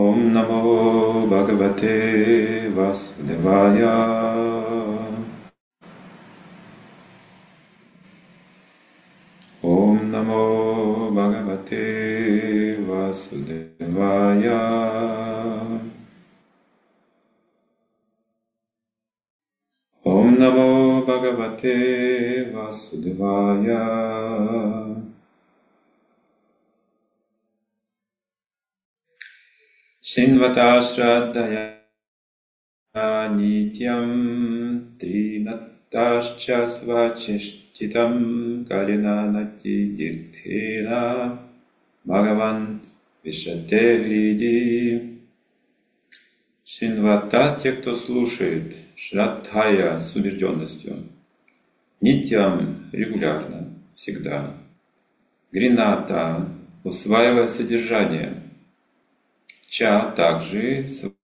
Om Namo Bhagavate Vasudevaya. Om Namo Bhagavate Vasudevaya. Om Namo Bhagavate Vasudevaya. Shinvata Shraddhaya Nityam Trinatascha Svachishtitam Kalinanati Dirthena Bhagavan Vishate Hриди. Шинвата — те, кто слушает, Шрадхая — с убежденностью, Нитьям — регулярно, всегда, Грината — усваивая содержание, Ча — также,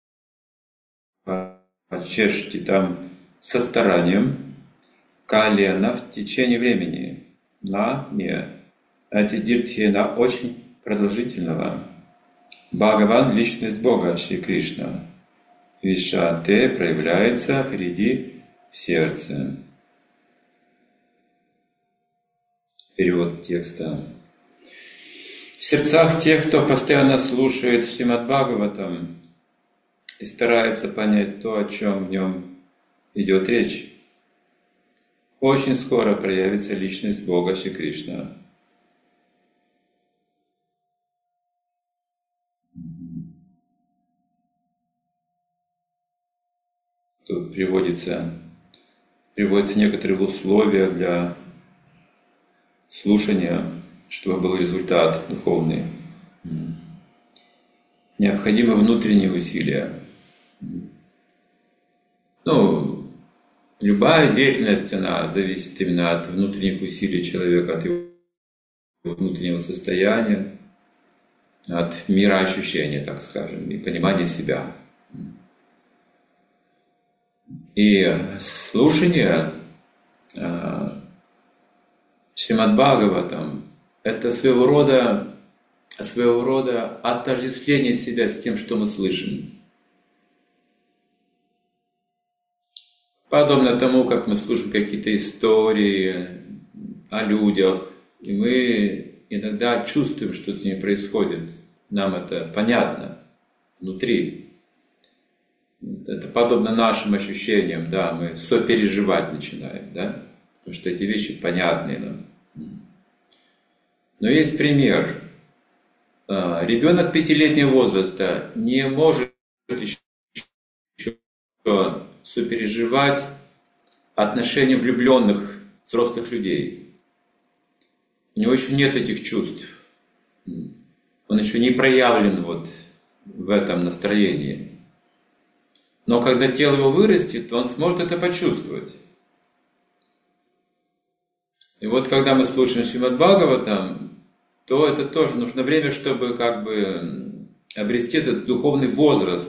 Чешти там со старанием, Калена — в течение времени, На — не, эти Диртхена — очень продолжительного, Бхагаван — личность Бога, Шри Кришна, Вишате проявляется Хриди в сердце. Перевод текста. В сердцах тех, кто постоянно слушает Шримад Бхагаватам и старается понять то, о чем в нем идет речь, очень скоро проявится личность Бога Шри Кришна. Тут приводятся некоторые условия для слушания, чтобы был результат духовный. Необходимы внутренние усилия. Любая деятельность, она зависит именно от внутренних усилий человека, от его внутреннего состояния, от мироощущения, так скажем, и понимания себя. И слушание Шримад Бхагаватам — это своего рода отождествление себя с тем, что мы слышим. Подобно тому, как мы слушаем какие-то истории о людях, и мы иногда чувствуем, что с ними происходит. Нам это понятно внутри. Это подобно нашим ощущениям, да, мы сопереживать начинаем, да, потому что эти вещи понятны нам. Но есть пример. Ребенок 5-летнего возраста не может еще сопереживать отношения влюбленных взрослых людей. У него еще нет этих чувств. Он еще не проявлен вот в этом настроении. Но когда тело его вырастет, он сможет это почувствовать. И вот когда мы слушаем Шримад Бхагаватам, то это тоже нужно время, чтобы как бы обрести этот духовный возраст.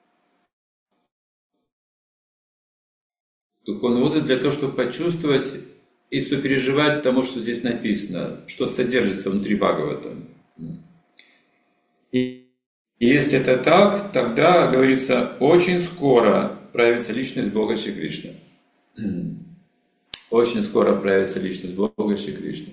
Духовный возраст для того, чтобы почувствовать и сопереживать тому, что здесь написано, что содержится внутри Бхагаватам. И если это так, тогда, говорится, очень скоро проявится личность Бога Шри Кришны. Очень скоро проявится личность Бога Шри Кришны.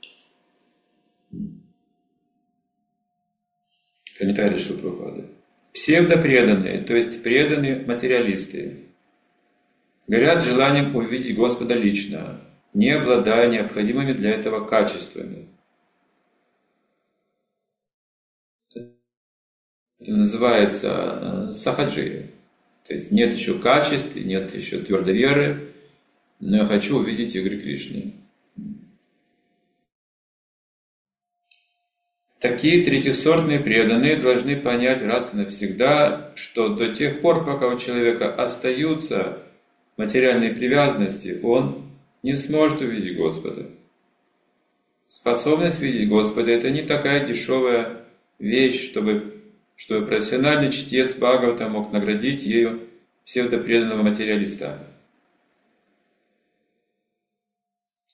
Комментарий Шрила Прабхупады. Псевдопреданные, то есть преданные материалисты, горят желанием увидеть Господа лично, не обладая необходимыми для этого качествами. Это называется сахаджия. То есть нет еще качеств, нет еще твердой веры, но я хочу увидеть игры Кришны. Такие третьесортные преданные должны понять раз и навсегда, что до тех пор, пока у человека остаются материальные привязанности, он не сможет увидеть Господа. Способность видеть Господа — это не такая дешевая вещь, чтобы профессиональный чтец Бхагавата мог наградить ею псевдопреданного материалиста.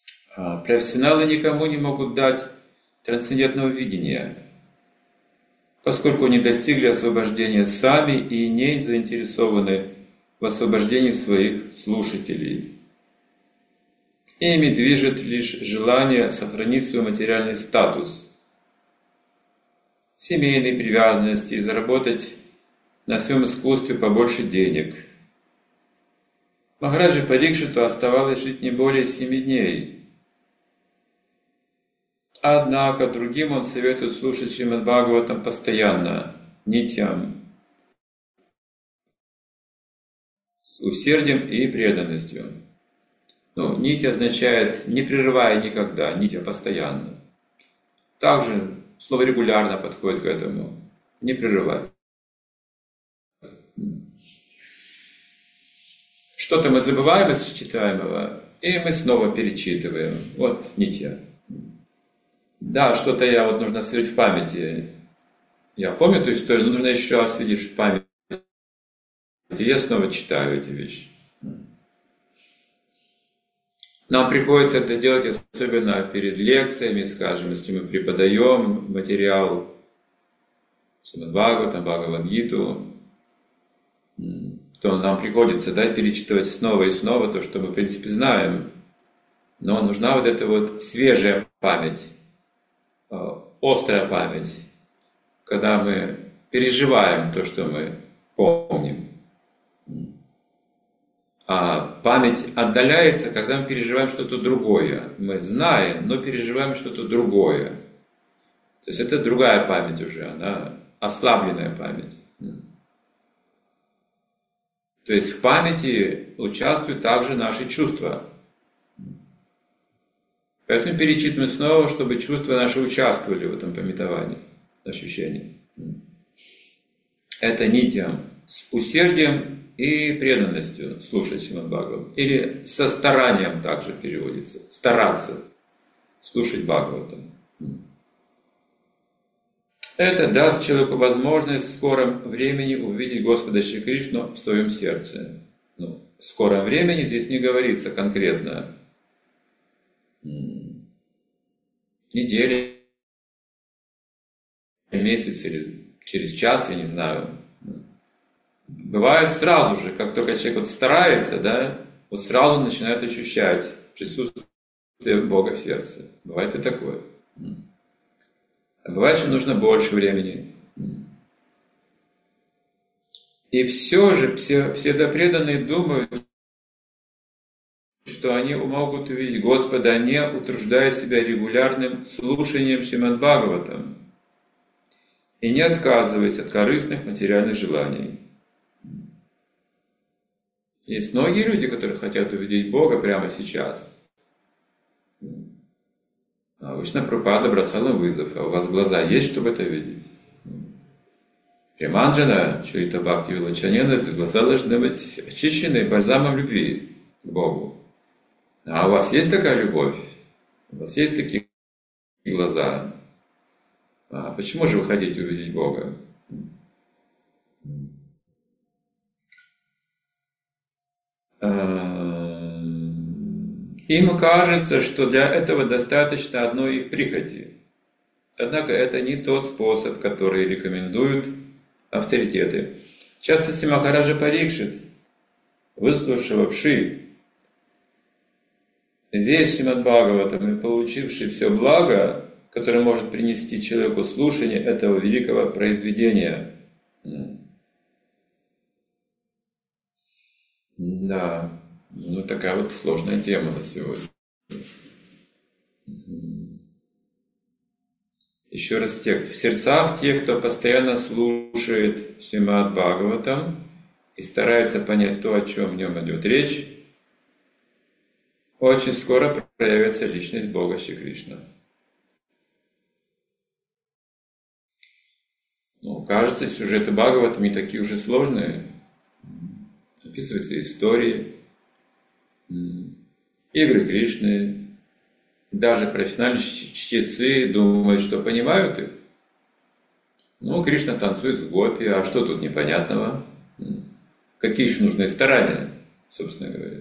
Профессионалы никому не могут дать трансцендентного видения. поскольку не достигли освобождения сами и не заинтересованы в освобождении своих слушателей. Ими движет лишь желание сохранить свой материальный статус, семейные привязанности и заработать на своем искусстве побольше денег. Махараджи Парикшиту оставалось жить не более 7 дней. Однако другим он советует слушать Шримад Бхагаватам постоянно, нитьям, с усердием и преданностью. Нить означает не прерывая никогда, нитья постоянно. Также слово регулярно подходит к этому, не прерывать. Что-то мы забываем из читаемого, и мы снова перечитываем. Вот нитья. Да, что-то нужно освежить в памяти. Я помню эту историю, но нужно еще освежить в памяти. И я снова читаю эти вещи. Нам приходится это делать особенно перед лекциями, скажем, если мы преподаем материал Шримад Бхагаватам, Бхагавад-гиту, то нам приходится перечитывать снова и снова то, что мы в принципе знаем. Но нужна вот эта свежая память, острая память, когда мы переживаем то, что мы помним. А память отдаляется, когда мы переживаем что-то другое. Мы знаем, но переживаем что-то другое. То есть это другая память уже, она ослабленная память. То есть в памяти участвуют также наши чувства. Поэтому перечитываем снова, чтобы чувства наши участвовали в этом памятовании, ощущении. Это нитьям, с усердием и преданностью слушать Шримад Бхагаватам. Или со старанием также переводится. Стараться слушать Бхагаватам. Это даст человеку возможность в скором времени увидеть Господа Шри Кришну в своем сердце. В скором времени здесь не говорится конкретно недели, месяц или через час, я не знаю. Бывает сразу же, как только человек старается, сразу начинает ощущать присутствие Бога в сердце. Бывает и такое. А бывает, что нужно больше времени. И все же псевдопреданные думают, что они могут увидеть Господа, не утруждая себя регулярным слушанием Шримад Бхагаватам и не отказываясь от корыстных материальных желаний. Есть многие люди, которые хотят увидеть Бога прямо сейчас. Обычно Прабхупада бросал им вызов: а у вас глаза есть, чтобы это видеть? Приманджана, Чарита Бхакти Вилачанена, глаза должны быть очищены бальзамом любви к Богу. А у вас есть такая любовь? У вас есть такие глаза? А почему же вы хотите увидеть Бога? Им кажется, что для этого достаточно одной их прихоти. Однако это не тот способ, который рекомендуют авторитеты. В частности, Махараджа Парикшит, выслушав весь Шримад Бхагаватам и получивший все благо, которое может принести человеку слушание этого великого произведения. Да, такая сложная тема на сегодня. Еще раз текст. В сердцах тех, кто постоянно слушает Шримад Бхагаватам и старается понять то, о чем в нем идет речь, очень скоро проявится личность Бога Шри Кришна. Кажется, сюжеты Бхагаватам не такие уже сложные. Описываются истории, игры Кришны. Даже профессиональные чтецы думают, что понимают их. Кришна танцует с гопи, а что тут непонятного? Какие еще нужны старания, собственно говоря?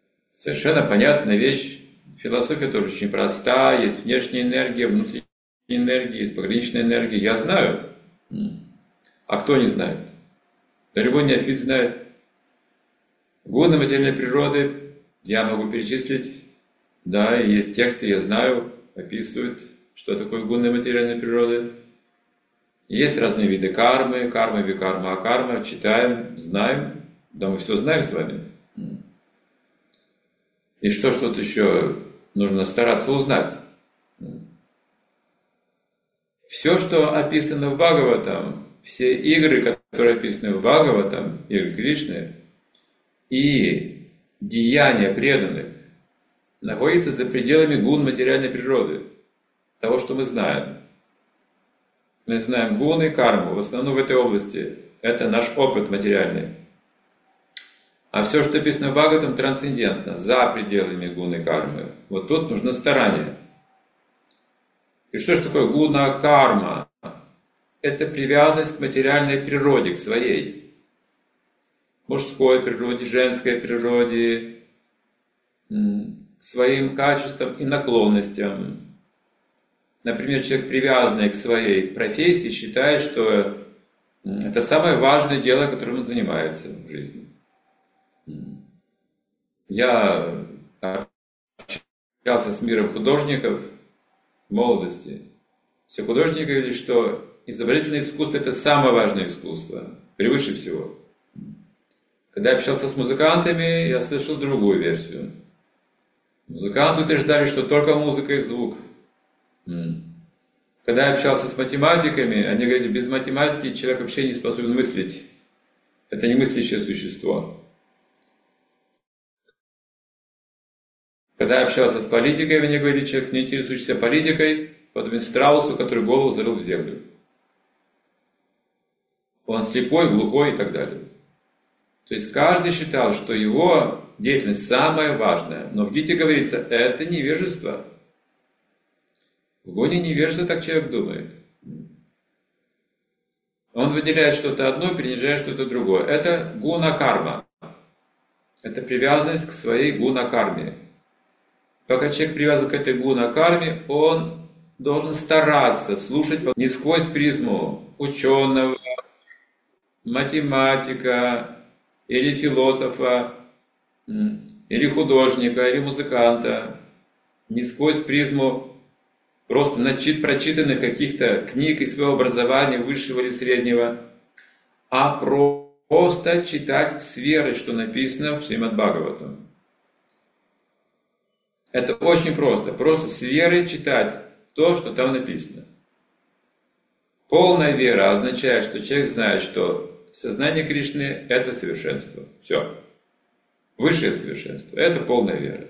Совершенно понятная вещь. Философия тоже очень проста. Есть внешняя энергия, внутренняя энергии, есть пограничная энергия. Я знаю. А кто не знает? Да любой неофит знает. Гуны материальной природы я могу перечислить. Да, и есть тексты, я знаю, описывают, что такое гуны материальной природы. Есть разные виды кармы, карма, викарма, акарма. Читаем, знаем. Да, мы все знаем с вами. И что тут еще нужно стараться узнать? Все, что описано в Бхагаватам, все игры, которые описаны в Бхагаватам, игры Кришны, и деяния преданных, находятся за пределами гун материальной природы, того, что мы знаем. Мы знаем гуны и карму, в основном в этой области. Это наш опыт материальный. А все, что написано в Бхагаватам, трансцендентно, за пределами гуны и кармы. Вот тут нужно старание. И что же такое гуна карма? Это привязанность к материальной природе, к своей. Мужской природе, женской природе, к своим качествам и наклонностям. Например, человек, привязанный к своей профессии, считает, что это самое важное дело, которым он занимается в жизни. Я общался с миром художников в молодости. Все художники говорили, что изобразительное искусство – это самое важное искусство, превыше всего. Когда я общался с музыкантами, я слышал другую версию. Музыканты утверждали, что только музыка и звук. Когда я общался с математиками, они говорили, без математики человек вообще не способен мыслить. Это не мыслящее существо. Когда я общался с политиками, они говорили, человек, не интересующийся политикой, подобен страусу, который голову зарыл в землю. Он слепой, глухой и так далее. То есть каждый считал, что его деятельность самая важная. Но в Гите говорится, это невежество. В гуне невежество, так человек думает. Он выделяет что-то одно, принижает что-то другое. Это гуна-карма. Это привязанность к своей гуна-карме. Пока человек привязан к этой гуна-карме, он должен стараться слушать не сквозь призму ученого, математика, или философа, или художника, или музыканта, не сквозь призму просто прочитанных каких-то книг из своего образования, высшего или среднего, а просто читать с верой, что написано в Шримад Бхагаватам. Это очень просто. Просто с верой читать то, что там написано. Полная вера означает, что человек знает, что сознание Кришны – это совершенство. Все. Высшее совершенство – это полная вера.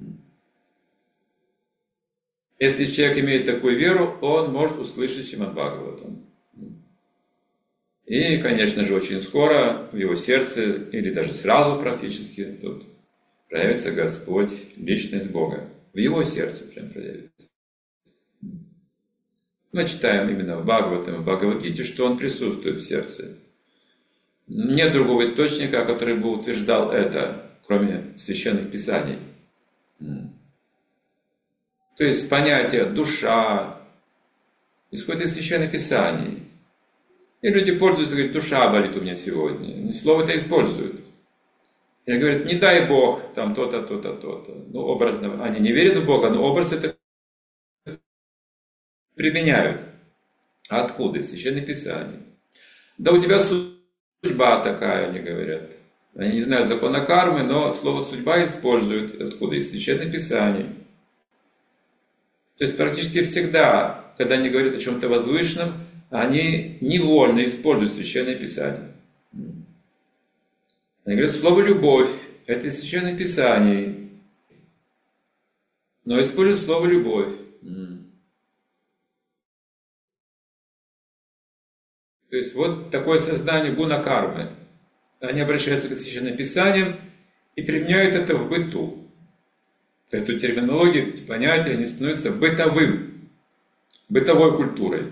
Если человек имеет такую веру, он может услышать Шримад Бхагаватам. И, конечно же, очень скоро в его сердце, или даже сразу практически, тут проявится Господь, личность Бога. В его сердце прям проявится. Мы читаем именно в Бхагаватам, в Бхагавад-гите, что он присутствует в сердце. Нет другого источника, который бы утверждал это, кроме священных писаний. То есть понятие душа исходит из священных писаний. И люди пользуются, говорят, душа болит у меня сегодня. Слово это используют. И говорят, не дай Бог, там то-то, то-то, то-то. Ну, образно, они не верят в Бога, но образ это применяют. А откуда? Из священных писаний. Да у тебя судьба такая, они говорят. Они не знают закона кармы, но слово «судьба» используют. Откуда? Из священных писаний. То есть практически всегда, когда они говорят о чем-то возвышенном, они невольно используют священное писание. Они говорят, слово «любовь» – это из священных писаний, но используют слово «любовь». То есть вот такое сознание гуна кармы. Они обращаются к священным писаниям и применяют это в быту. Эту терминологию, эти понятия, они становятся бытовым, бытовой культурой.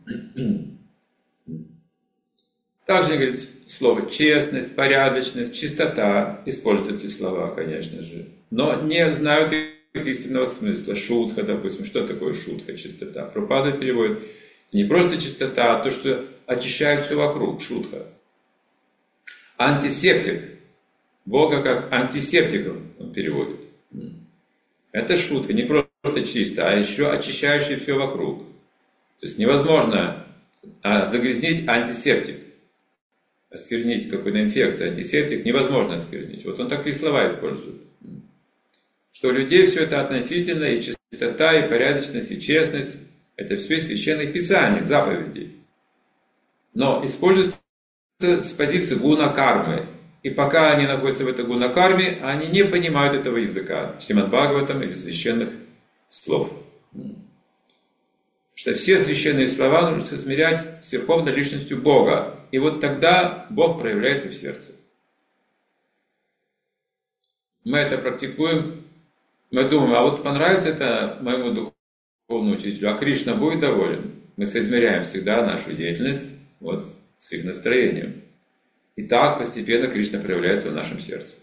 Также говорит слово честность, порядочность, чистота. Используют эти слова, конечно же. Но не знают истинного смысла. Шутха, допустим. Что такое шутха, чистота? Прабхупада переводит не просто чистота, а то, что очищает все вокруг. Шутха. Антисептик. Бога как антисептиком он переводит. Это шутка, не просто чисто, а еще очищающий все вокруг. То есть невозможно загрязнить антисептик. Осквернить какой-то инфекцией антисептик невозможно осквернить. Вот он такие слова использует. Что у людей все это относительно, и чистота, и порядочность, и честность. Это все из священных писаний, заповедей. Но используется с позиции гуна-кармы. И пока они находятся в этой гуна-карме, они не понимают этого языка, Шримад Бхагаватам или священных слов. Что все священные слова нужно измерять с верховной личностью Бога. И вот тогда Бог проявляется в сердце. Мы это практикуем, мы думаем, а вот понравится это моему духовному учителю, а Кришна будет доволен. Мы соизмеряем всегда нашу деятельность вот с их настроением. И так постепенно Кришна проявляется в нашем сердце.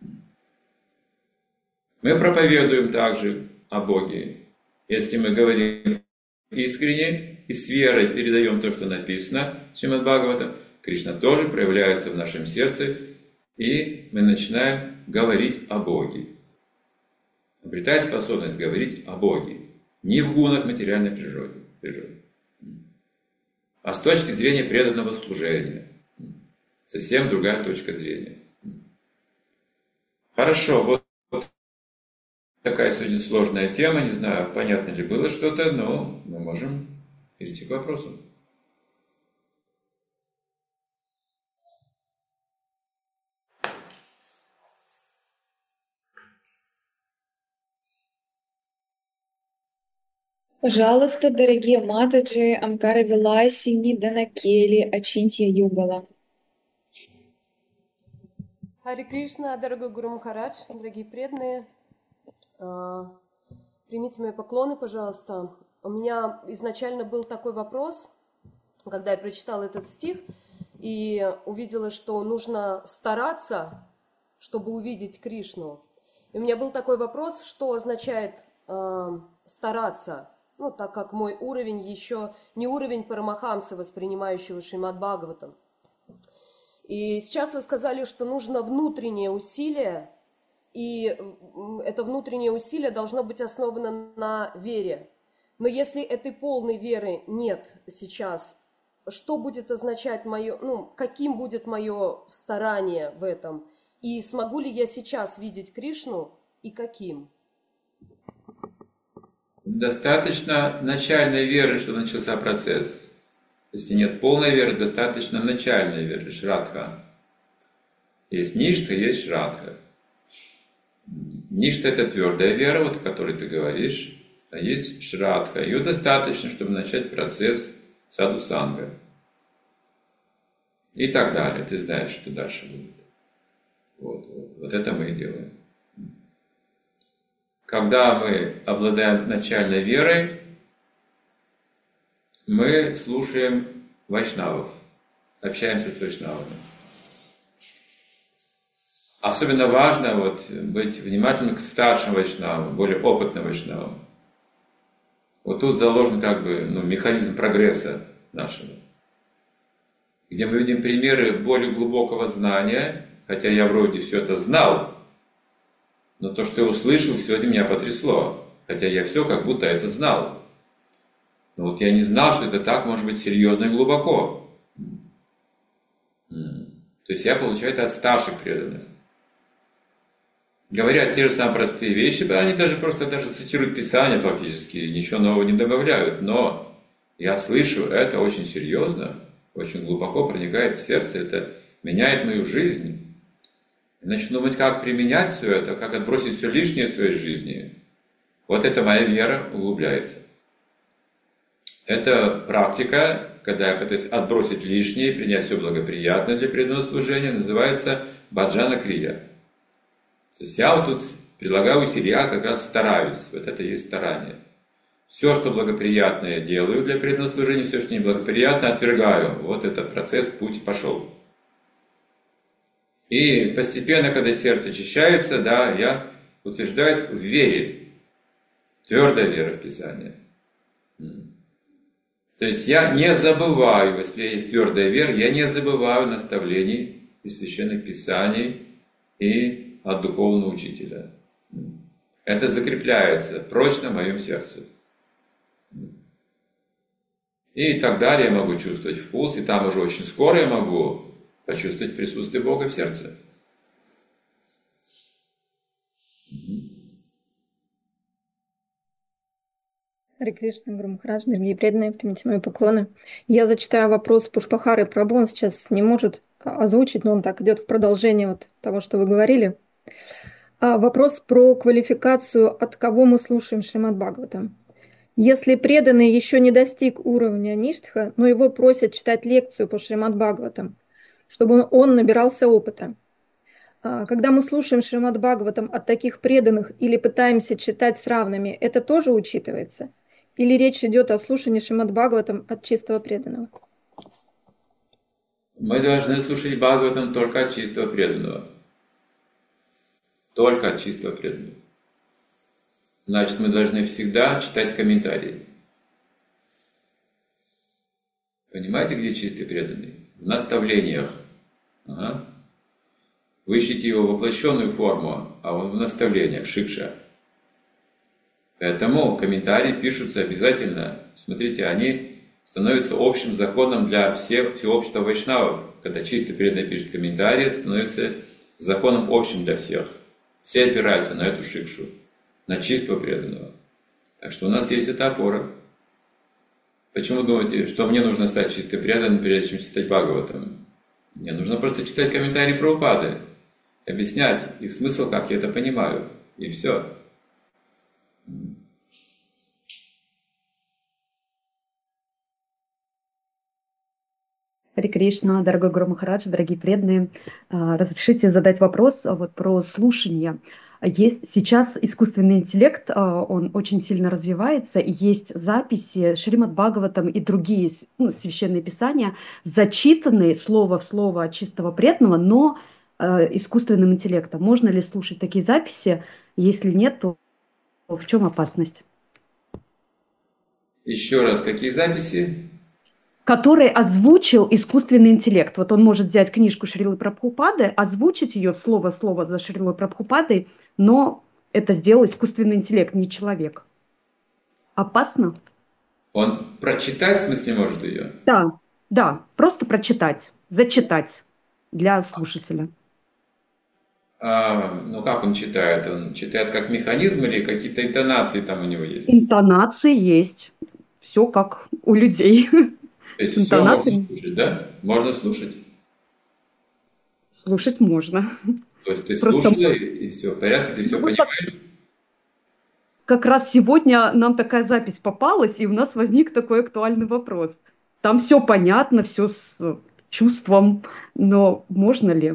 Мы проповедуем также о Боге. Если мы говорим искренне и с верой передаем то, что написано в Шримад Бхагаватам, Кришна тоже проявляется в нашем сердце, и мы начинаем говорить о Боге. Обретать способность говорить о Боге. Не в гунах материальной природы, а с точки зрения преданного служения. Совсем другая точка зрения. Хорошо, вот такая сегодня сложная тема. Не знаю, понятно ли было что-то, но мы можем перейти к вопросу. Пожалуйста, дорогие матаджи, Амкара Виласи, Нидана Кели, Ачинтья Югала. Хари Кришна, дорогой Гуру Махарадж, дорогие преданные, примите мои поклоны, пожалуйста. У меня изначально был такой вопрос, когда я прочитала этот стих и увидела, что нужно стараться, чтобы увидеть Кришну. И у меня был такой вопрос, что означает стараться, ну, так как мой уровень еще не уровень Парамахамсы, воспринимающего Шримад Бхагаватам. И сейчас вы сказали, что нужно внутреннее усилие, и это внутреннее усилие должно быть основано на вере. Но если этой полной веры нет сейчас, что будет означать мое, каким будет мое старание в этом? И смогу ли я сейчас видеть Кришну и каким? Достаточно начальной веры, что начался процесс. Если нет полной веры, достаточно начальной веры, шрадха. Есть ништха, есть шрадха. Ништха – это твердая вера, вот о которой ты говоришь, а есть шрадха. Ее достаточно, чтобы начать процесс саду-санга. И так далее. Ты знаешь, что дальше будет. Вот это мы и делаем. Когда мы обладаем начальной верой, мы слушаем вайшнавов, общаемся с вайшнавами. Особенно важно быть внимательным к старшим вайшнавам, более опытным вайшнавам. Вот тут заложен механизм прогресса нашего, где мы видим примеры более глубокого знания, хотя я вроде все это знал, но то, что я услышал, сегодня меня потрясло, хотя я все как будто это знал. Но вот я не знал, что это так может быть серьезно и глубоко. То есть я получаю это от старших преданных. Говорят те же самые простые вещи, они даже цитируют Писание фактически, ничего нового не добавляют. Но я слышу это очень серьезно, очень глубоко проникает в сердце, это меняет мою жизнь. Я начну думать, как применять все это, как отбросить все лишнее в своей жизни. Вот эта моя вера углубляется. Это практика, когда я пытаюсь отбросить лишнее и принять все благоприятное для преданного служения, называется баджана крия. То есть я тут прилагаю усилия, я как раз стараюсь. Вот это и есть старание. Все, что благоприятное делаю для преданного служения, все, что неблагоприятно, отвергаю. Вот этот процесс, путь пошел. И постепенно, когда сердце очищается, я утверждаюсь в вере. Твердая вера в Писание. То есть я не забываю, если есть твердая вера, я не забываю наставлений из священных писаний и от духовного учителя. Это закрепляется прочно в моем сердце. И так далее я могу чувствовать вкус, и там уже очень скоро я могу почувствовать присутствие Бога в сердце. Харе Кришна, Гуру Махарадж, дорогие преданные, примите мои поклоны. Я зачитаю вопрос Пушпахары Прабhu, он сейчас не может озвучить, но он так идет в продолжение вот того, что вы говорили. Вопрос про квалификацию, от кого мы слушаем Шримад Бхагаватам. Если преданный еще не достиг уровня Ништха, но его просят читать лекцию по Шримад Бхагаватам, чтобы он набирался опыта. Когда мы слушаем Шримад Бхагаватам от таких преданных или пытаемся читать с равными, это тоже учитывается? Или речь идет о слушании Шримад Бхагаватам от чистого преданного? Мы должны слушать Бхагаватам только от чистого преданного. Только от чистого преданного. Значит, мы должны всегда читать комментарии. Понимаете, где чистый преданный? В наставлениях. Ага. Вы ищете его воплощенную форму, а он в наставлениях, шикша. Поэтому комментарии пишутся обязательно. Смотрите, они становятся общим законом для всего общества вайшнавов. Когда чистый преданный пишет комментарии, становится законом общим для всех. Все опираются на эту шикшу, на чистого преданного. Так что у нас есть эта опора. Почему думаете, что мне нужно стать чистым преданным, прежде чем читать Бхагаватам? Мне нужно просто читать комментарии Прабхупады, объяснять их смысл, как я это понимаю, и все. Харе Кришна, дорогой Гуру Махарадж, дорогие преданные, разрешите задать вопрос вот про слушание. Есть сейчас искусственный интеллект, он очень сильно развивается, и есть записи Шримад Бхагаватам и другие священные писания, зачитанные слово в слово от чистого преданного, но искусственным интеллектом. Можно ли слушать такие записи? Если нет, то в чем опасность? Еще раз, какие записи? Который озвучил искусственный интеллект. Вот он может взять книжку Шрилы Прабхупады, озвучить ее слово в слово за Шрилой Прабхупадой, но это сделал искусственный интеллект, не человек. Опасно? Он прочитать, в смысле, может ее? Да, просто прочитать, зачитать для слушателя. Ну как он читает? Он читает как механизм или какие-то интонации там у него есть? Интонации есть. Все как у людей. То есть все можно слушать, да? Можно слушать. Слушать можно. То есть ты Просто слушала и все в порядке, ты все понимаешь? Как раз сегодня нам такая запись попалась, и у нас возник такой актуальный вопрос. Там все понятно, все с чувством, но можно ли?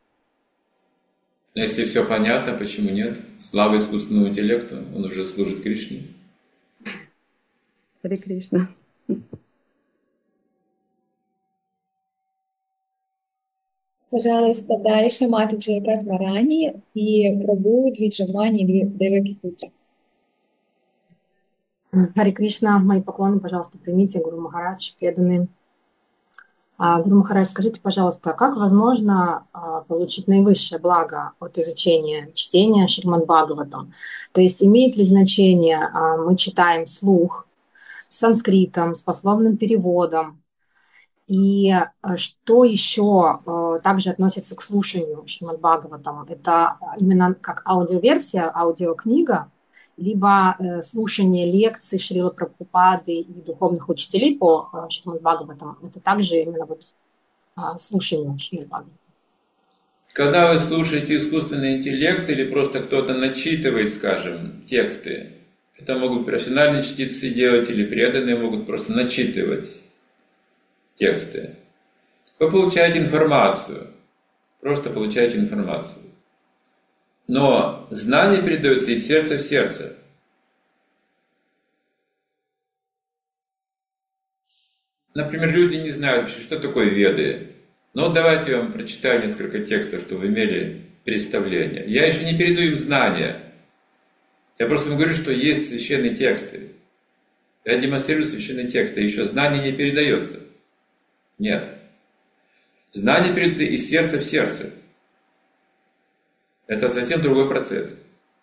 Но если все понятно, почему нет? Слава искусственному интеллекту, он уже служит Кришне. Харе Кришна. Пожалуйста, дальше Матаджи Радхарани и Прабhu Двиджавани Девакипутра. Харе Кришна, мои поклоны, пожалуйста, примите, Гуру Махарадж, преданные. Гуру Махарадж, скажите, пожалуйста, как возможно получить наивысшее благо от изучения, чтения Шримад Бхагаватам? То есть имеет ли значение, мы читаем вслух, с санскритом, с пословным переводом? И что еще также относится к слушанию Шримад Бхагаватам? Это именно как аудиоверсия, аудиокнига, либо слушание лекций Шрилы Прабхупады и духовных учителей по Шримад Бхагаватам? Это также именно вот слушание Шримад Бхагаватам. Когда вы слушаете искусственный интеллект или просто кто-то начитывает, скажем, тексты, это могут профессиональные чтецы делать или преданные могут просто начитывать тексты. Вы получаете информацию, просто получаете информацию. Но знание передается из сердца в сердце. Например, люди не знают вообще, что такое Веды. Но давайте я вам прочитаю несколько текстов, чтобы вы имели представление. Я еще не передаю им знания. Я просто вам говорю, что есть священные тексты. Я демонстрирую священные тексты, еще знание не передается. Нет. Знание передается из сердца в сердце. Это совсем другой процесс.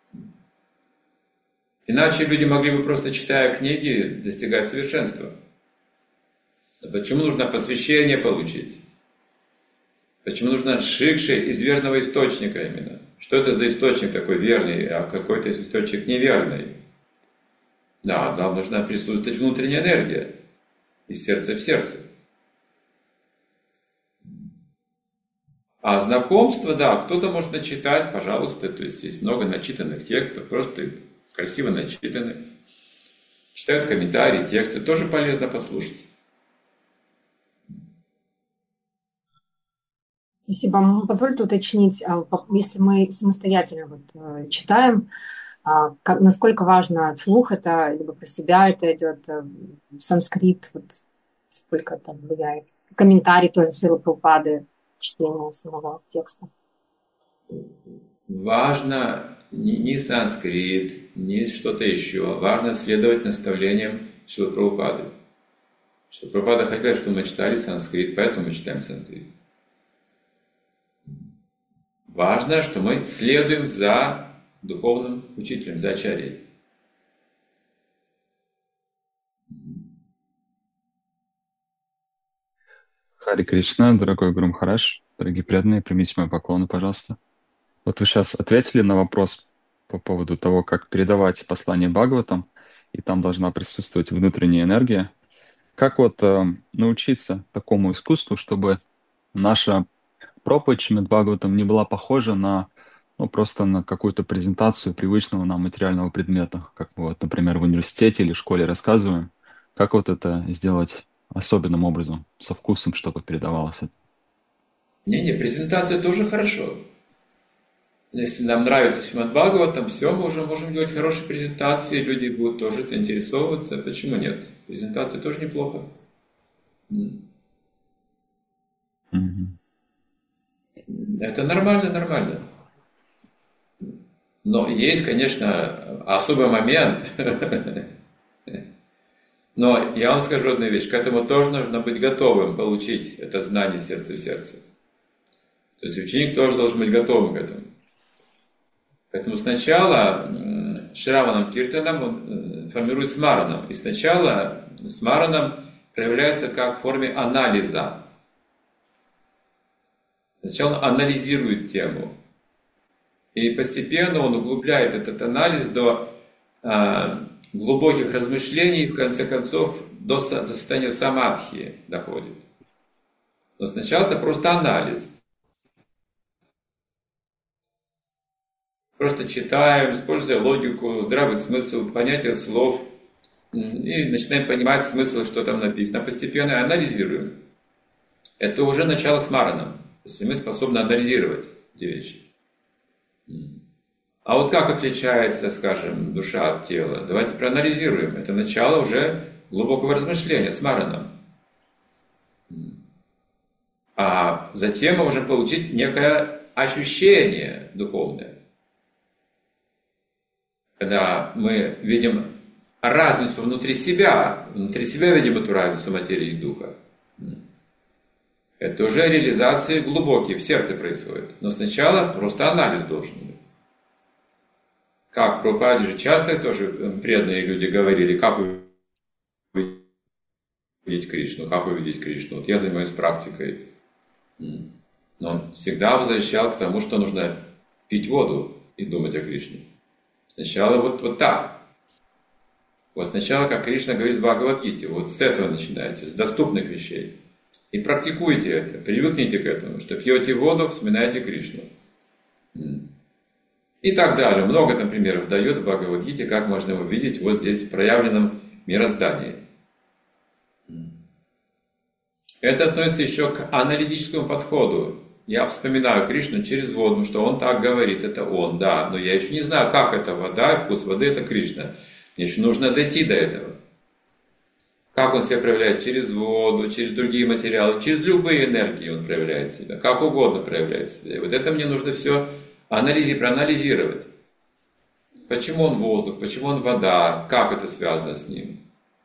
Иначе люди могли бы просто, читая книги, достигать совершенства. А почему нужно посвящение получить? Почему нужно шикши из верного источника именно? Что это за источник такой верный, а какой-то источник неверный? Да, там должна присутствовать внутренняя энергия из сердца в сердце. А знакомство, да, кто-то может начитать, пожалуйста, то есть есть много начитанных текстов, просто красиво начитанных. Читают комментарии, тексты, тоже полезно послушать. Спасибо. Позвольте уточнить, если мы самостоятельно читаем, насколько важно вслух это, либо про себя это идет, санскрит, сколько это влияет. Комментарий тоже Шрилы Прабхупады, чтение самого текста. Важно не санскрит, не что-то еще. Важно следовать наставлениям Шрилы Прабхупады. Шрила Прабхупада хотела, чтобы мы читали санскрит, поэтому мы читаем санскрит. Важно, что мы следуем за духовным учителем, за ачарьей. Хари Кришна, дорогой Гуру Махарадж, дорогие преданные, примите мои поклоны, пожалуйста. Вот вы сейчас ответили на вопрос по поводу того, как передавать послание Бхагаватам, и там должна присутствовать внутренняя энергия. Как научиться такому искусству, чтобы наша проповедь Шримад Бхагаватам не была похожа на просто на какую-то презентацию привычного нам материального предмета, как мы, например, в университете или школе рассказываем. Как это сделать особенным образом, со вкусом, чтобы передавалось это? Не, презентация тоже хорошо. Если нам нравится Шримад Бхагаватам, все, мы уже можем делать хорошие презентации, люди будут тоже заинтересовываться. Почему нет? Презентация тоже неплохо. Это нормально. Но есть, конечно, особый момент. Но я вам скажу одну вещь. К этому тоже нужно быть готовым получить это знание сердце в сердце. То есть ученик тоже должен быть готовым к этому. Поэтому сначала Шраванам Киртанам он формирует смаранам. И сначала смаранам проявляется как в форме анализа. Сначала он анализирует тему. И постепенно он углубляет этот анализ до глубоких размышлений и в конце концов до состояния самадхи доходит. Но сначала это просто анализ. Просто читаем, используя логику, здравый смысл, понятие слов, и начинаем понимать смысл, что там написано. Постепенно анализируем. Это уже начало смарана. То есть мы способны анализировать эти вещи. А вот как отличается, скажем, душа от тела? Давайте проанализируем. Это начало уже глубокого размышления, смарана. А затем мы можем получить некое ощущение духовное. Когда мы видим разницу внутри себя видим эту разницу материи и духа. Это уже реализации глубокие, в сердце происходит. Но сначала просто анализ должен быть. Как Прабхупаде же часто тоже преданные люди говорили, как увидеть Кришну, как увидеть Кришну. Вот я занимаюсь практикой. Но он всегда возвращал к тому, что нужно пить воду и думать о Кришне. Сначала вот так. Вот сначала, как Кришна говорит в Бхагавад-гите, вот с этого начинайте, с доступных вещей. И практикуйте это, привыкните к этому, что пьете воду, вспоминаете Кришну. И так далее. Много там примеров дает в Бхагавад-гите, как можно его видеть вот здесь в проявленном мироздании. Это относится еще к аналитическому подходу. Я вспоминаю Кришну через воду, потому что он так говорит, это он, да. Но я еще не знаю, как это вода, и вкус воды это Кришна. Мне еще нужно дойти до этого. Как он себя проявляет через воду, через другие материалы, через любые энергии он проявляет себя, как угодно проявляет себя. И вот это мне нужно все проанализировать. Почему он воздух, почему он вода, как это связано с ним?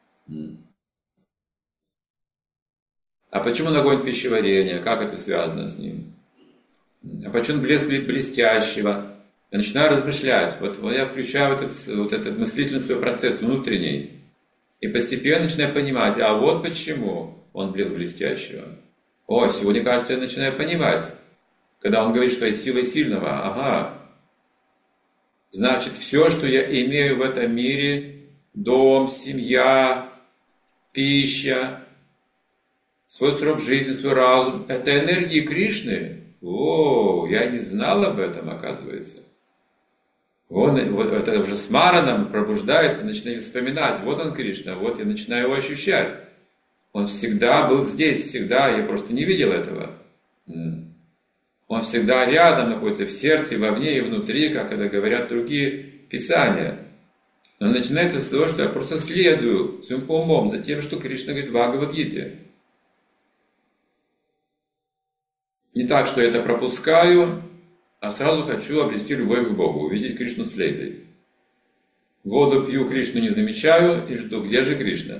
А почему он огонь пищеварения, как это связано с ним? А почему он блеск блестящего? Я начинаю размышлять, вот я включаю вот этот мыслительный свой процесс внутренний, и постепенно начинаю понимать, а вот почему он блеск блестящего. О, сегодня, кажется, я начинаю понимать, когда он говорит, что я сила сильного, ага, значит, все, что я имею в этом мире, дом, семья, пища, свой срок жизни, свой разум, это энергии Кришны. О, я не знал об этом, оказывается. Вот это уже с Мараном пробуждается, начинает вспоминать. Вот он, Кришна, вот я начинаю его ощущать. Он всегда был здесь, всегда, я просто не видел этого. Он всегда рядом находится, в сердце, и вовне, и внутри, как когда говорят другие писания. Но начинается с того, что я просто следую своим умом за тем, что Кришна говорит в Бхагавад-гите. Не так, что я это пропускаю, а сразу хочу обрести любовь к Богу, увидеть Кришну с флейтой. Воду пью, Кришну не замечаю и жду, где же Кришна?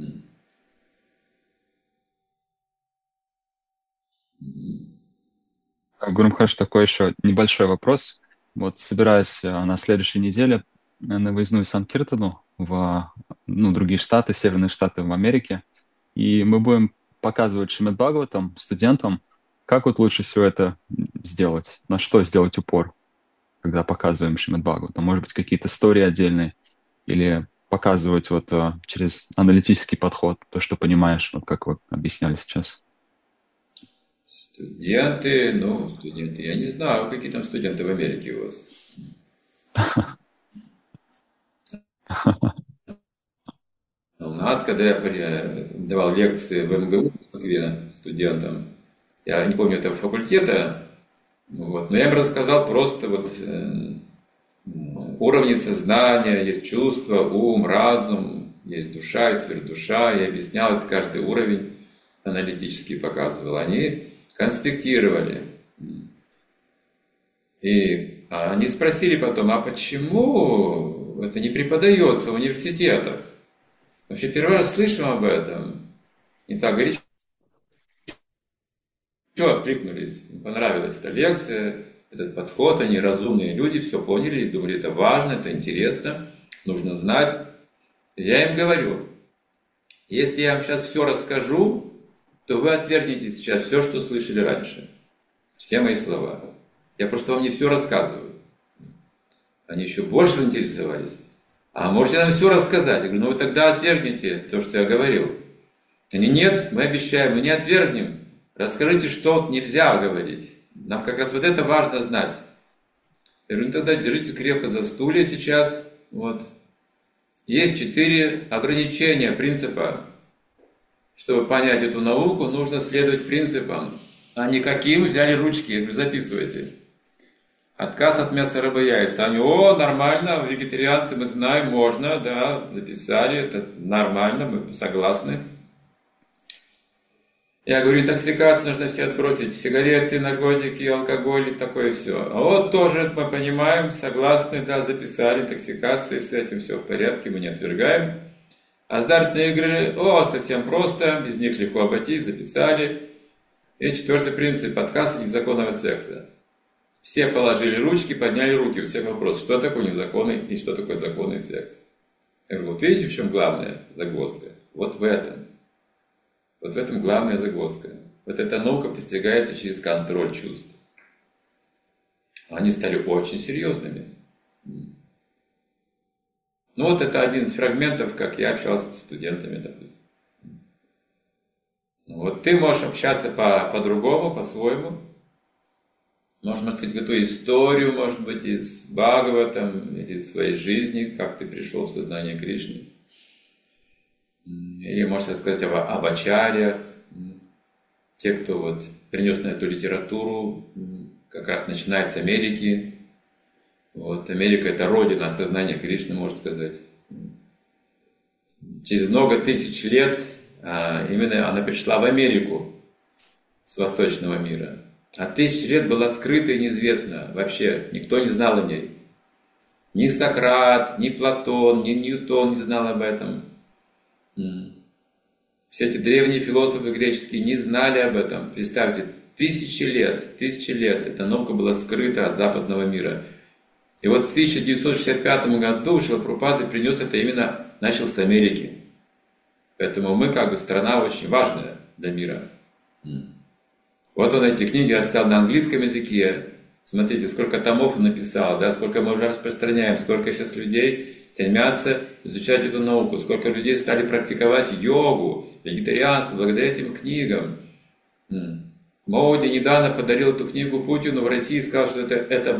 Гуру Махарадж, такой еще небольшой вопрос. Вот собираюсь на следующей неделе на выездную Санкиртану в другие штаты, северные штаты в Америке, и мы будем показывать Шримад Бхагаватам студентам, как вот лучше всего это сделать, на что сделать упор, когда показываем Шримад Бхагаватам. Может быть, какие-то истории отдельные, или показывать вот через аналитический подход, то, что понимаешь, вот как вы объясняли сейчас. Студенты, я не знаю, какие там студенты в Америке у вас. У нас, когда я давал лекции в МГУ в Москве студентам, я не помню этого факультета, но я им рассказал просто уровни сознания, есть чувство, ум, разум, есть душа и сверхдуша, я объяснял это каждый уровень, аналитически показывал. Они конспектировали. И они спросили потом, а почему это не преподается в университетах? Вообще первый раз слышим об этом. И так горячо откликнулись. Им понравилась эта лекция, этот подход. Они разумные люди, все поняли и думали, это важно, это интересно, нужно знать. Я им говорю, если я вам сейчас все расскажу, то вы отвергнете сейчас все, что слышали раньше. Все мои слова. Я просто вам не все рассказываю. Они еще больше заинтересовались. А можете нам все рассказать? Я говорю, вы тогда отвергнете то, что я говорил. Они, нет, мы обещаем, мы не отвергнем. Расскажите, что нельзя говорить. Нам как раз вот это важно знать. Я говорю, тогда держите крепко за стулья сейчас. Есть 4 ограничения принципа. Чтобы понять эту науку, нужно следовать принципам. А не каким взяли ручки, я говорю, записывайте. Отказ от мяса, рыбы, яйца. Они, нормально, вегетарианцы, мы знаем, можно, да, записали, это нормально, мы согласны. Я говорю, интоксикацию нужно все отбросить, сигареты, наркотики, алкоголь и такое все. Тоже мы понимаем, согласны, да, записали, интоксикации, с этим все в порядке, мы не отвергаем. Азартные игры, совсем просто, без них легко обойтись, записали. И 4 принцип, отказ от незаконного секса. Все положили ручки, подняли руки, у всех вопрос, что такое незаконный и что такое законный секс. Я говорю, видите, в чем главная загвоздка? Вот в этом. Вот в этом главная загвоздка. Вот эта наука постигается через контроль чувств. Они стали очень серьезными. Это один из фрагментов, как я общался с студентами, допустим. Ты можешь общаться по-другому, по-своему. Может быть, какую-то историю, может быть, из Бхагаватам или из своей жизни, как ты пришел в сознание Кришны. Или можешь рассказать об ачарьях, те, кто принес на эту литературу, как раз начиная с Америки. Америка – это родина сознания Кришны, можно сказать. Через много тысяч лет именно она пришла в Америку с восточного мира. А 1000 лет была скрыта и неизвестна. Вообще никто не знал о ней. Ни Сократ, ни Платон, ни Ньютон не знал об этом. Все эти древние философы греческие не знали об этом. Представьте, тысячи лет эта наука была скрыта от западного мира. И вот в 1965 году Шрила Прабхупада принес это именно, начал с Америки. Поэтому мы как бы страна очень важная для мира. Вот он эти книги оставил на английском языке. Смотрите, сколько томов он написал, да, сколько мы уже распространяем, сколько сейчас людей стремятся изучать эту науку, сколько людей стали практиковать йогу, вегетарианство благодаря этим книгам. Моуди недавно подарил эту книгу Путину в России и сказал, что это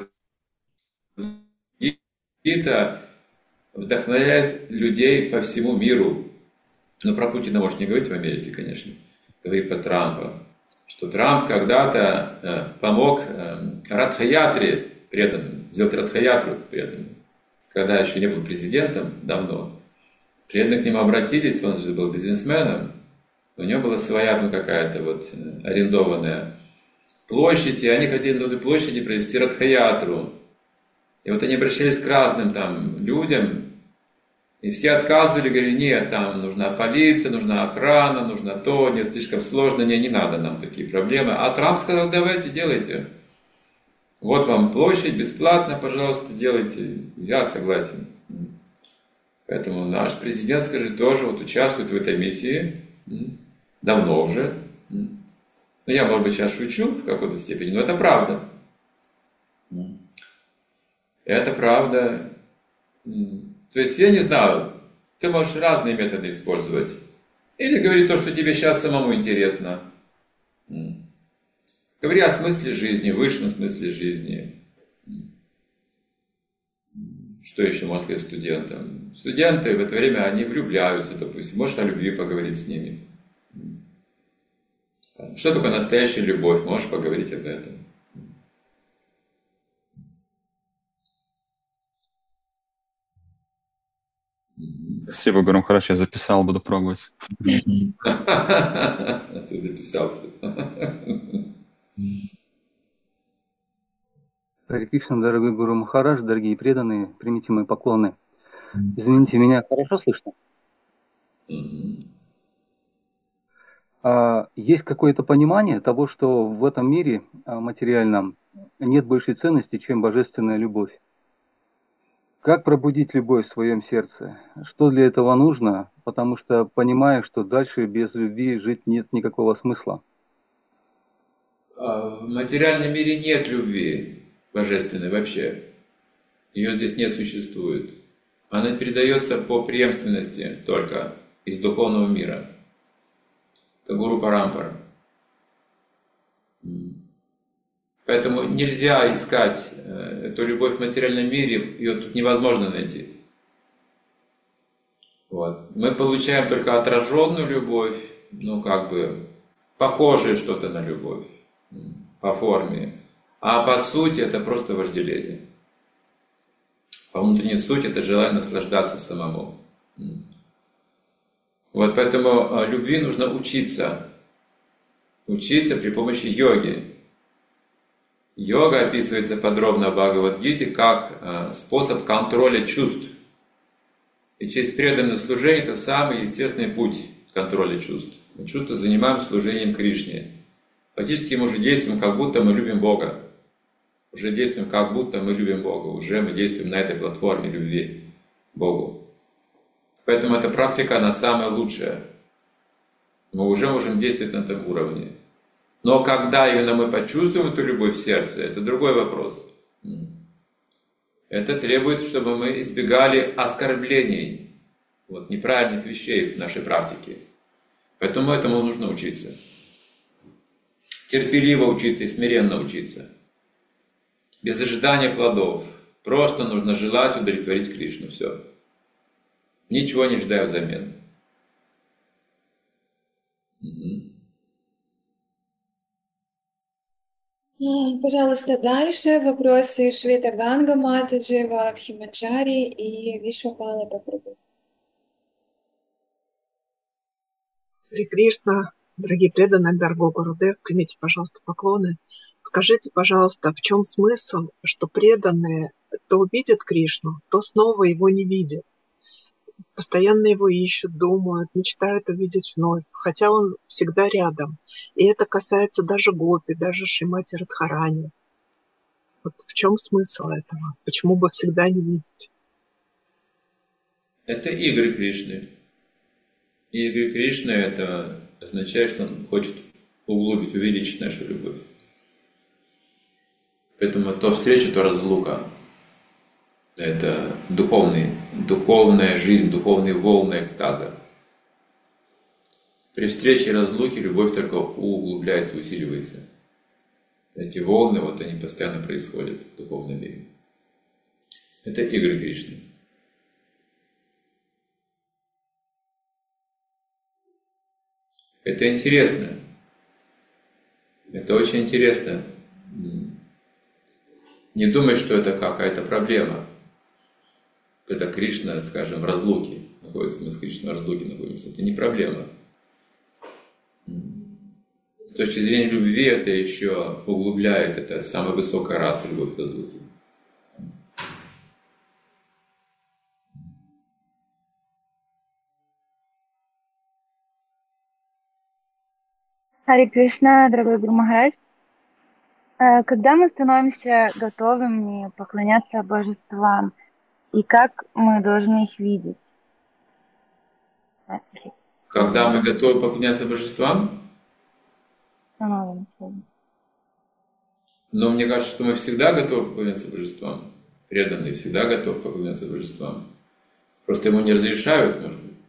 Бхагавад-гита вдохновляет людей по всему миру. Но про Путина можешь не говорить в Америке, конечно. Говорит про Трампа. Что Трамп когда-то помог Радха-ятре преданным, сделать Радха-ятру преданным. Когда еще не был президентом, давно. Преданные к нему обратились, он же был бизнесменом. У него была своя там какая-то вот арендованная площадь, и они хотели на этой площади провести Радха-ятру. И вот они обращались к разным там людям, и все отказывали, говорили, нет, там нужна полиция, нужна охрана, нужно то, нет, слишком сложно, не надо нам такие проблемы. А Трамп сказал, давайте, делайте. Вот вам площадь, бесплатно, пожалуйста, делайте. Я согласен. Поэтому наш президент, скажи, тоже вот участвует в этой миссии. Давно уже. Ну, я, может быть, сейчас шучу в какой-то степени, но это правда. Это правда. То есть, я не знаю, ты можешь разные методы использовать. Или говори то, что тебе сейчас самому интересно. Говори о смысле жизни, высшем смысле жизни. Что еще можно сказать студентам? Студенты в это время, они влюбляются, допустим. Можешь о любви поговорить с ними. Что такое настоящая любовь? Можешь поговорить об этом. Спасибо, Гуру Махарадж, я записал, буду пробовать. Ты записался. Харе Кришна, дорогой Гуру Махарадж, дорогие преданные, примите мои поклоны. Извините, меня хорошо слышно? Есть какое-то понимание того, что в этом мире материальном нет большей ценности, чем божественная любовь. Как пробудить любовь в своем сердце? Что для этого нужно? Потому что понимаю, что дальше без любви жить нет никакого смысла. В материальном мире нет любви божественной вообще. Ее здесь не существует. Она передается по преемственности только из духовного мира. Это Гуру Парампара. Поэтому нельзя искать эту любовь в материальном мире, ее тут невозможно найти. Вот. Мы получаем только отраженную любовь, ну как бы похожее что-то на любовь по форме. А по сути это просто вожделение. По внутренней сути это желание наслаждаться самому. Вот поэтому любви нужно учиться. Учиться при помощи йоги. Йога описывается подробно в Бхагавад-гите как способ контроля чувств. И через преданное служение это самый естественный путь контроля чувств. Мы чувства занимаем служением Кришне. Фактически мы уже действуем, как будто мы любим Бога. Уже действуем, как будто мы любим Бога. Уже мы действуем на этой платформе любви к Богу. Поэтому эта практика, она самая лучшая. Мы уже можем действовать на этом уровне. Но когда именно мы почувствуем эту любовь в сердце, это другой вопрос. Это требует, чтобы мы избегали оскорблений, вот, неправильных вещей в нашей практике. Поэтому этому нужно учиться. Терпеливо учиться и смиренно учиться. Без ожидания плодов. Просто нужно желать удовлетворить Кришну. Все. Ничего не ждая взамен. Пожалуйста, дальше вопросы Швета Ганга Матаджи, Валабхиманчари и Вишвапала Прабху. Харе Кришна, дорогие преданные, дорогой Гурудев, примите, пожалуйста, поклоны. Скажите, пожалуйста, в чем смысл, что преданные то видят Кришну, то снова его не видят. Постоянно его ищут, думают, мечтают увидеть вновь, хотя он всегда рядом. И это касается даже гопи, даже Шримати Радхарани. Вот в чем смысл этого? Почему бы всегда не видеть? Это игры Кришны. Игры Кришны это означает, что он хочет углубить, увеличить нашу любовь. Поэтому то встреча, то разлука. Это духовная жизнь, духовные волны экстаза. При встрече и разлуке любовь только углубляется, усиливается. Эти волны, вот они постоянно происходят в духовном мире. Это игры Кришны. Это интересно. Это очень интересно. Не думай, что это какая-то проблема. Когда Кришна, скажем, в разлуке находится, мы с Кришной в разлуке находимся, это не проблема. С точки зрения любви это еще углубляет, это самая высокая раса любовь в разлуке. Харе Кришна, дорогой Гуру Махарадж. Когда мы становимся готовыми поклоняться божествам, и как мы должны их видеть? Когда мы готовы поклоняться божествам, Становимся. но мне кажется, что мы всегда готовы поклоняться божествам. Преданные всегда готовы поклоняться божествам. Просто ему не разрешают, может быть.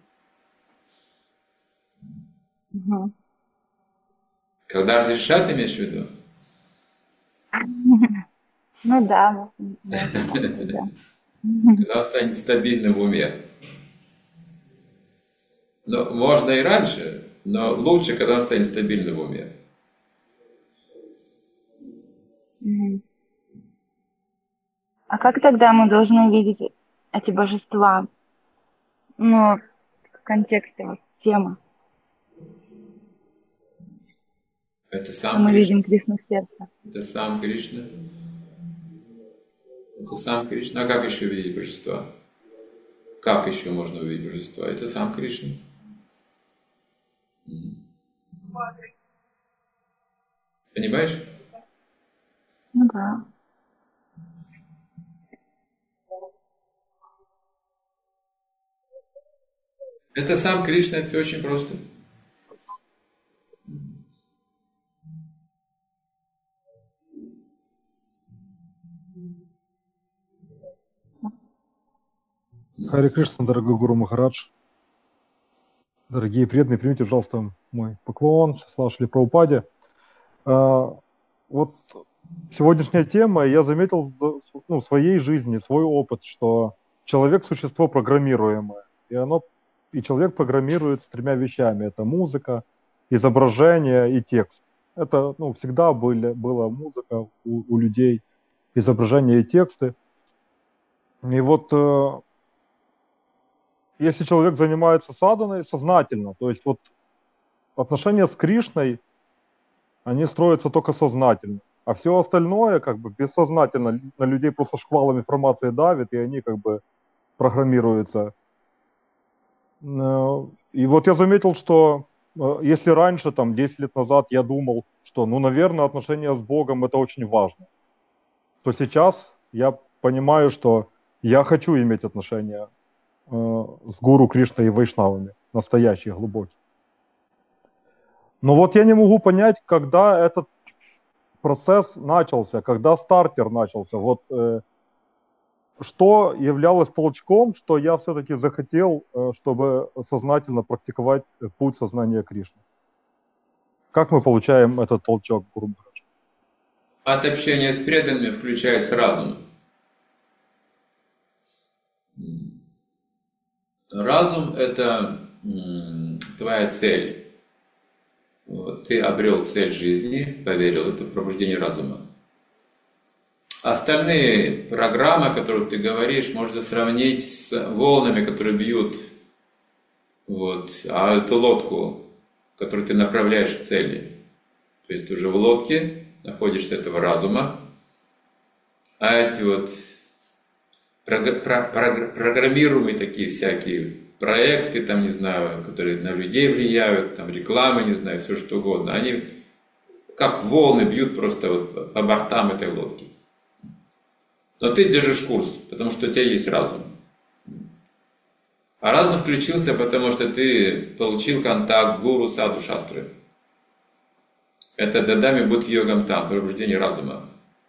Угу. Когда разрешат, имеешь в виду? Ну да. Когда он станет стабильным в уме. Но можно и раньше, но лучше, когда он станет стабильным в уме. А как тогда мы должны увидеть эти божества? Ну, в контексте вот, темы. Это Что сам мы Кришна. видим Кришну в сердце. Это сам Кришна. Это сам Кришна. А как еще увидеть божества? Как еще можно увидеть божества? Это сам Кришна. Понимаешь? Ну да. Это сам Кришна, это все очень просто. Харе Кришна, дорогой Гуру Махарадж. Дорогие преданные, примите, пожалуйста, мой поклон, Шри Прабхупаде. Вот сегодняшняя тема, я заметил в своей жизни, свой опыт, что человек – существо программируемое. И человек программируется тремя вещами. Это музыка, изображение и текст. Это всегда была музыка у людей, изображения и тексты. И вот если человек занимается садханой сознательно, то есть вот отношения с Кришной, они строятся только сознательно. А все остальное как бы бессознательно. На людей просто шквалом информации давит, и они как бы программируются. И вот я заметил, что если раньше, 10 лет назад, я думал, что, наверное, отношения с Богом – это очень важно, то сейчас я понимаю, что я хочу иметь отношения с Гуру, Кришной и Вайшнавами, настоящие, глубокие. Но вот я не могу понять, когда этот процесс начался, когда стартер начался. Вот что являлось толчком, что я все-таки захотел, чтобы сознательно практиковать путь сознания Кришны. Как мы получаем этот толчок, Гуру Махарадж? От общения с преданными включается разум. Разум – это твоя цель. Вот, ты обрел цель жизни, поверил, это пробуждение разума. Остальные программы, о которых ты говоришь, можно сравнить с волнами, которые бьют а эту лодку, которую ты направляешь к цели. То есть ты уже в лодке, находишься этого разума, а эти программируемые такие всякие проекты, там, не знаю, которые на людей влияют, там реклама, не знаю, все что угодно, они как волны бьют просто вот по бортам этой лодки. Но ты держишь курс, потому что у тебя есть разум. А разум включился, потому что ты получил контакт гуру саду шастры. Это дадами будхи-йогам там, пробуждение разума.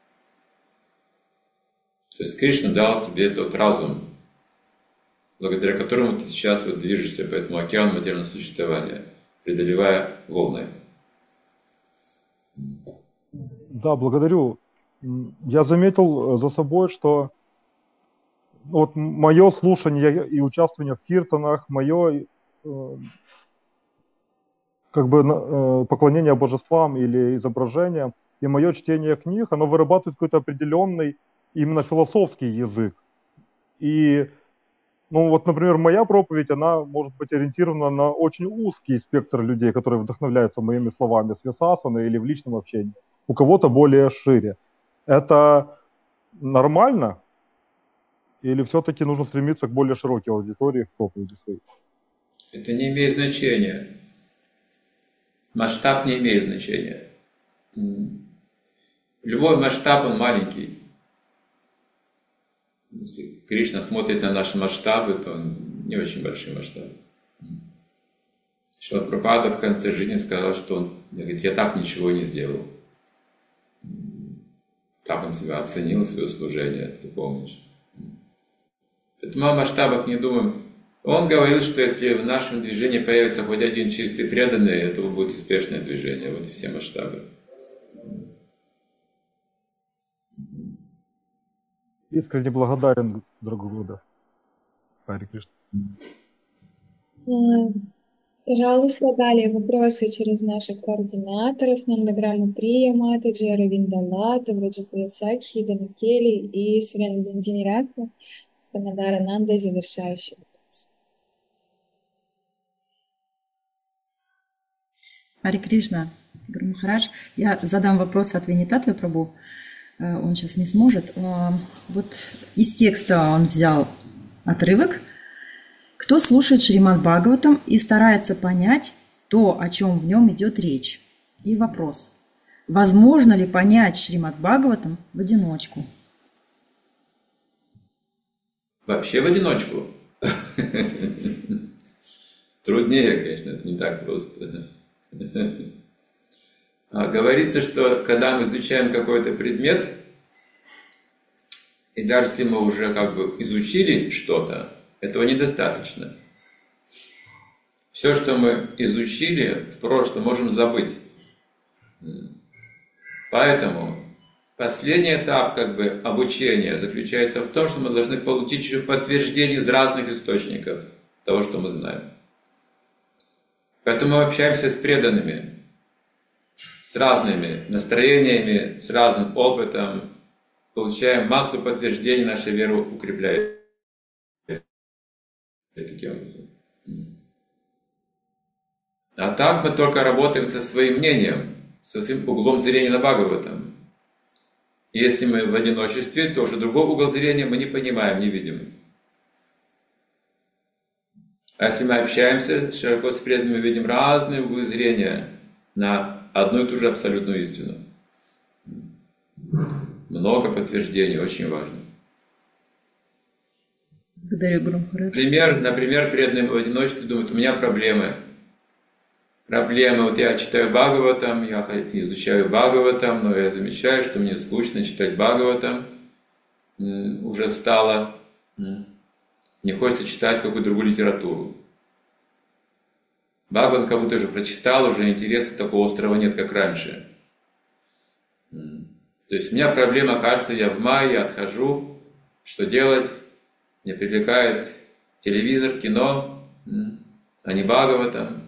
То есть Кришна дал тебе тот разум, благодаря которому ты сейчас вот движешься по этому океану материального существования, преодолевая волны. Да, благодарю. Я заметил за собой, что вот мое слушание и участвование в киртанах, мое как бы поклонение божествам или изображениям, и мое чтение книг, оно вырабатывает какой-то определенный именно философский язык. И, ну вот, например, моя проповедь, она может быть ориентирована на очень узкий спектр людей, которые вдохновляются моими словами с висасаны или в личном общении. У кого-то более шире. Это нормально? Или все-таки нужно стремиться к более широкой аудитории в проповеди своей? Это не имеет значения. Масштаб не имеет значения. Любой масштаб, он маленький. Если Кришна смотрит на наши масштабы, то он не очень большой масштаб. Шрила Прабхупада в конце жизни сказал, что он говорит, я так ничего не сделал. Так он себя оценил, свое служение, ты помнишь. Поэтому о масштабах не думаем. Он говорил, что если в нашем движении появится хоть один чистый преданный, это будет успешное движение. Вот и все масштабы. Искренне благодарен, дорогой Гуда. Харе Кришна. Пожалуйста, далее вопросы через наших координаторов Нандаграмма Прия Матаджи, Аравинда Лата, Враджаприя Сакхи, Данакели и Суряндандини Радха, Тамадара Нанда, завершающий вопрос. Харе Кришна, Гуру Махарадж, я задам вопрос от Винитатвы Прабху. Он сейчас не сможет. Вот из текста он взял отрывок. Кто слушает Шримад Бхагаватам и старается понять то, о чем в нем идет речь? И вопрос. Возможно ли понять Шримад Бхагаватам в одиночку? Вообще в одиночку? Труднее, конечно, это не так просто. Говорится, что когда мы изучаем какой-то предмет, и даже если мы уже как бы изучили что-то, этого недостаточно. Все, что мы изучили в прошлом, можем забыть. Поэтому последний этап как бы обучения заключается в том, что мы должны получить еще подтверждение из разных источников того, что мы знаем. Поэтому мы общаемся с преданными, с разными настроениями, с разным опытом, получаем массу подтверждений, наша вера укрепляется таким образом. А так мы только работаем со своим мнением, со своим углом зрения на Бхагаватам. Если мы в одиночестве, то уже другой угол зрения мы не понимаем, не видим. А если мы общаемся широко с преданными, мы видим разные углы зрения на одну и ту же абсолютную истину. Много подтверждений, очень важно. Благодарю, Гуру Махарадж. Например, преданные в одиночестве думают, у меня проблемы. Вот я читаю Бхагаватам, я изучаю Бхагаватам, но я замечаю, что мне скучно читать Бхагаватам. Уже стало. Мне хочется читать какую-то другую литературу. Бхагаватам как будто уже прочитал, уже интереса такого острого нет, как раньше. То есть у меня проблема, кажется, я в мае отхожу. Что делать? Меня привлекает телевизор, кино, а не Бхагаватам.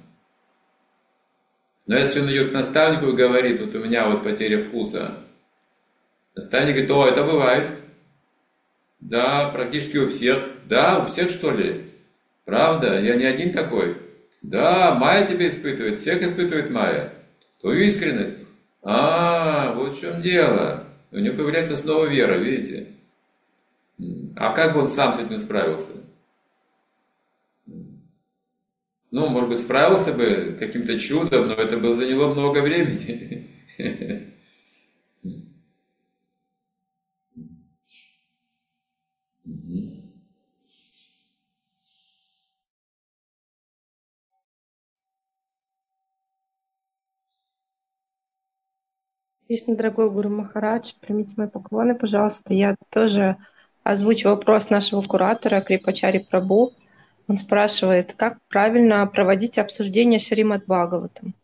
Но если он идет к наставнику и говорит, вот у меня вот потеря вкуса, наставник говорит, о, это бывает. Да, практически у всех. Да, у всех что ли? Правда? Я не один такой. Да, Майя тебя испытывает, всех испытывает Майя. Твою искренность. Вот в чем дело. У него появляется снова вера, видите? А как бы он сам с этим справился? Ну, может быть, справился бы каким-то чудом, но это бы заняло много времени. Кришна, дорогой Гуру Махарадж, примите мои поклоны, пожалуйста. Я тоже озвучу вопрос нашего куратора Крипачари Прабhu. Он спрашивает, как правильно проводить обсуждение Шримад Бхагаватам?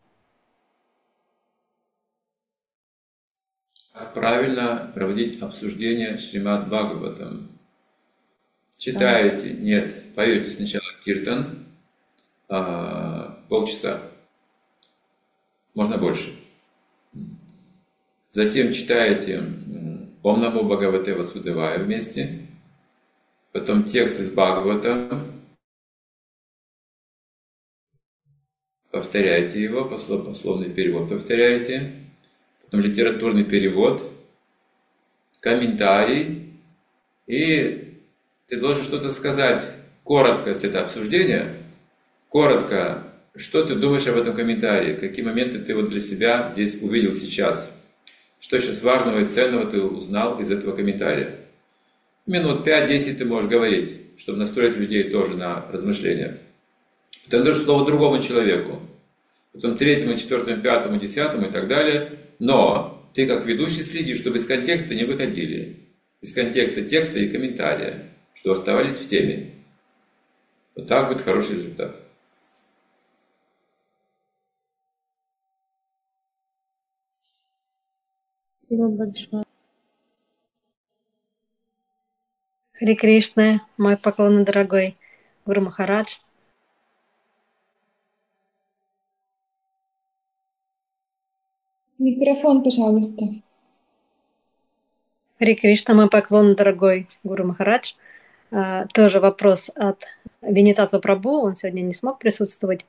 Как правильно проводить обсуждение Шримад Бхагаватам? Читаете? Нет. Поете сначала киртан, полчаса. Можно больше. Затем читаете Ом Намо Бхагавате Васудевая вместе. Потом текст из Бхагавата. Повторяйте его, пословный перевод повторяйте. Потом литературный перевод, комментарий. И ты должен что-то сказать коротко, если это обсуждение. Коротко, что ты думаешь об этом комментарии, какие моменты ты вот для себя здесь увидел сейчас. Что сейчас важного и ценного ты узнал из этого комментария. Минут 5-10 ты можешь говорить, чтобы настроить людей тоже на размышления. Потом даже слово другому человеку. Потом третьему, четвертому, пятому, десятому и так далее. Но ты как ведущий следишь, чтобы из контекста не выходили. Из контекста текста и комментария. Что оставались в теме. Вот так будет хороший результат. Спасибо большое. Харе Кришна, мой поклон, дорогой Гуру Махарадж. Микрофон, пожалуйста. Харе Кришна, мой поклон, дорогой Гуру Махарадж. Тоже вопрос от Винитатва Прабху, он сегодня не смог присутствовать.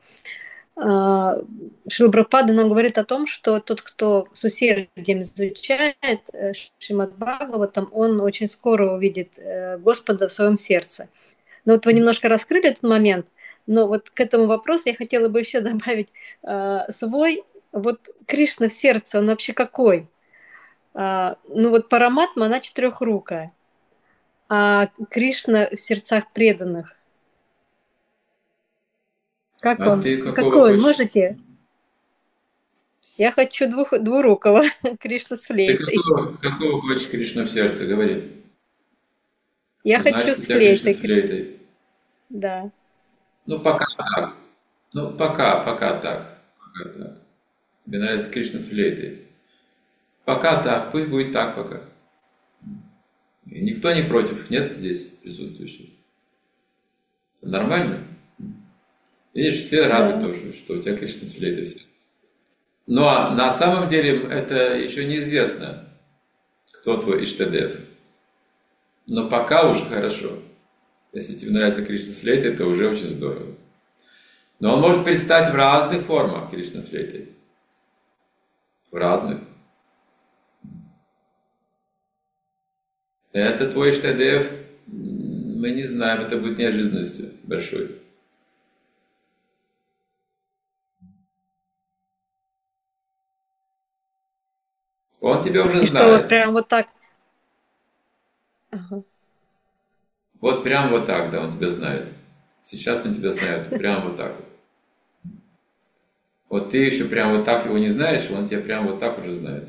Шрила Прабхупада нам говорит о том, что тот, кто с усердием изучает Шримад Бхагаватам, он очень скоро увидит Господа в своем сердце. Но вот вы немножко раскрыли этот момент, но вот к этому вопросу я хотела бы еще добавить свой. Вот Кришна в сердце, он вообще какой? Ну вот Параматма, она четырехрукая, а Кришна в сердцах преданных. Как он? Ты какого Какой? хочешь? Можете? Я хочу двурукого Кришну с Ты флейтой. какого хочешь Кришна в сердце? Говори. Я хочу Значит, с у тебя Кришна флейтой. с флейтой. Да. Ну, пока так. Ну, пока так. Пока так. Тебе нравится Кришна с флейтой. Пока так, пусть будет так пока. И никто не против, нет здесь присутствующих. Это нормально? Видишь, все рады Да. тоже, что у тебя Кришна с флейтой все. Но на самом деле это еще неизвестно, кто твой Иштадев. Но пока уже хорошо. Если тебе нравится Кришна с флейтой, это уже очень здорово. Но он может предстать в разных формах, Кришна с флейтой. В разных. Это твой Иштадев, мы не знаем, это будет неожиданностью большой. Он тебя уже И что, вот знает. прям вот так? Ага. Вот прям вот так, да, он тебя знает. Сейчас он тебя знает, прям вот так вот. Вот ты еще прям вот так его не знаешь, он тебя прям вот так уже знает.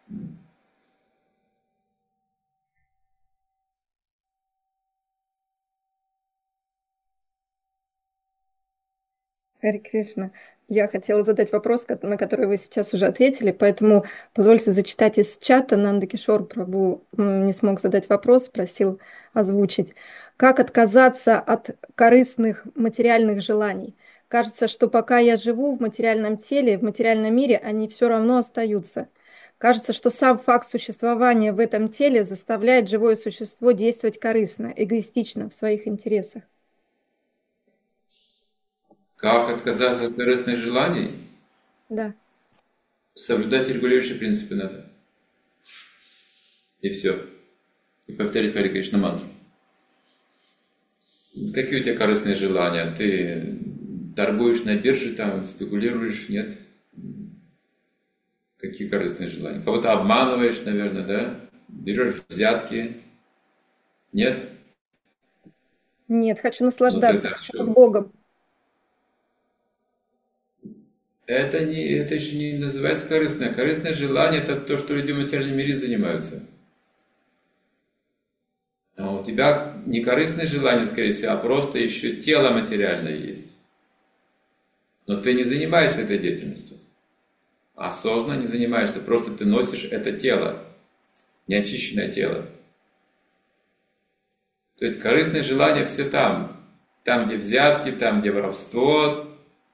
Харе Кришна. Я хотела задать вопрос, на который вы сейчас уже ответили, поэтому позвольте зачитать из чата. Нанда Кишор Прабху не смог задать вопрос, просил озвучить. Как отказаться от корыстных материальных желаний? Кажется, что пока я живу в материальном теле, в материальном мире, они все равно остаются. Кажется, что сам факт существования в этом теле заставляет живое существо действовать корыстно, эгоистично, в своих интересах. Как отказаться от корыстных желаний? Да. Соблюдать регулирующие принципы надо. И все. И повторить Харе Кришна мантру. Какие у тебя корыстные желания? Ты торгуешь на бирже, там, спекулируешь? Нет? Какие корыстные желания? Кого-то обманываешь, наверное, да? Берешь взятки? Нет? Нет, хочу Ну наслаждаться, тогда хочу под что? Богом. Это еще не называется корыстное. Корыстное желание – это то, что люди в материальном мире занимаются. А у тебя не корыстное желание, скорее всего, а просто еще тело материальное есть. Но ты не занимаешься этой деятельностью. Осознанно не занимаешься, просто ты носишь это тело, неочищенное тело. То есть корыстные желания все там. Там, где взятки, там, где воровство,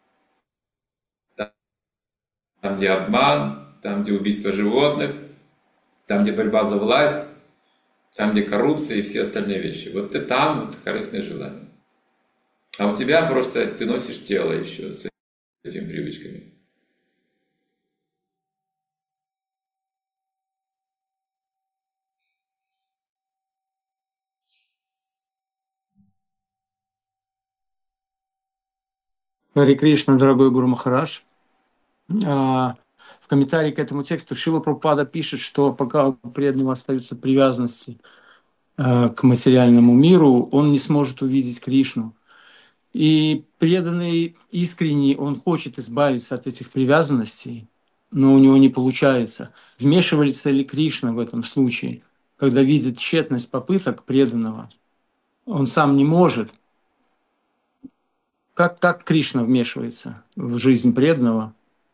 там, где обман, там, где убийство животных, там, где борьба за власть, там, где коррупция и все остальные вещи. Вот ты там, вот корыстные желания. А у тебя просто ты носишь тело еще с этими привычками. Харе Кришна, дорогой Гуру Махарадж. В комментарии к этому тексту Шрила Прабхупада пишет, что пока у преданного остаются привязанности к материальному миру, он не сможет увидеть Кришну. И преданный искренний, он хочет избавиться от этих привязанностей, но у него не получается. Вмешивается ли Кришна в этом случае, когда видит тщетность попыток преданного? Он сам не может. Как Кришна вмешивается в жизнь преданного?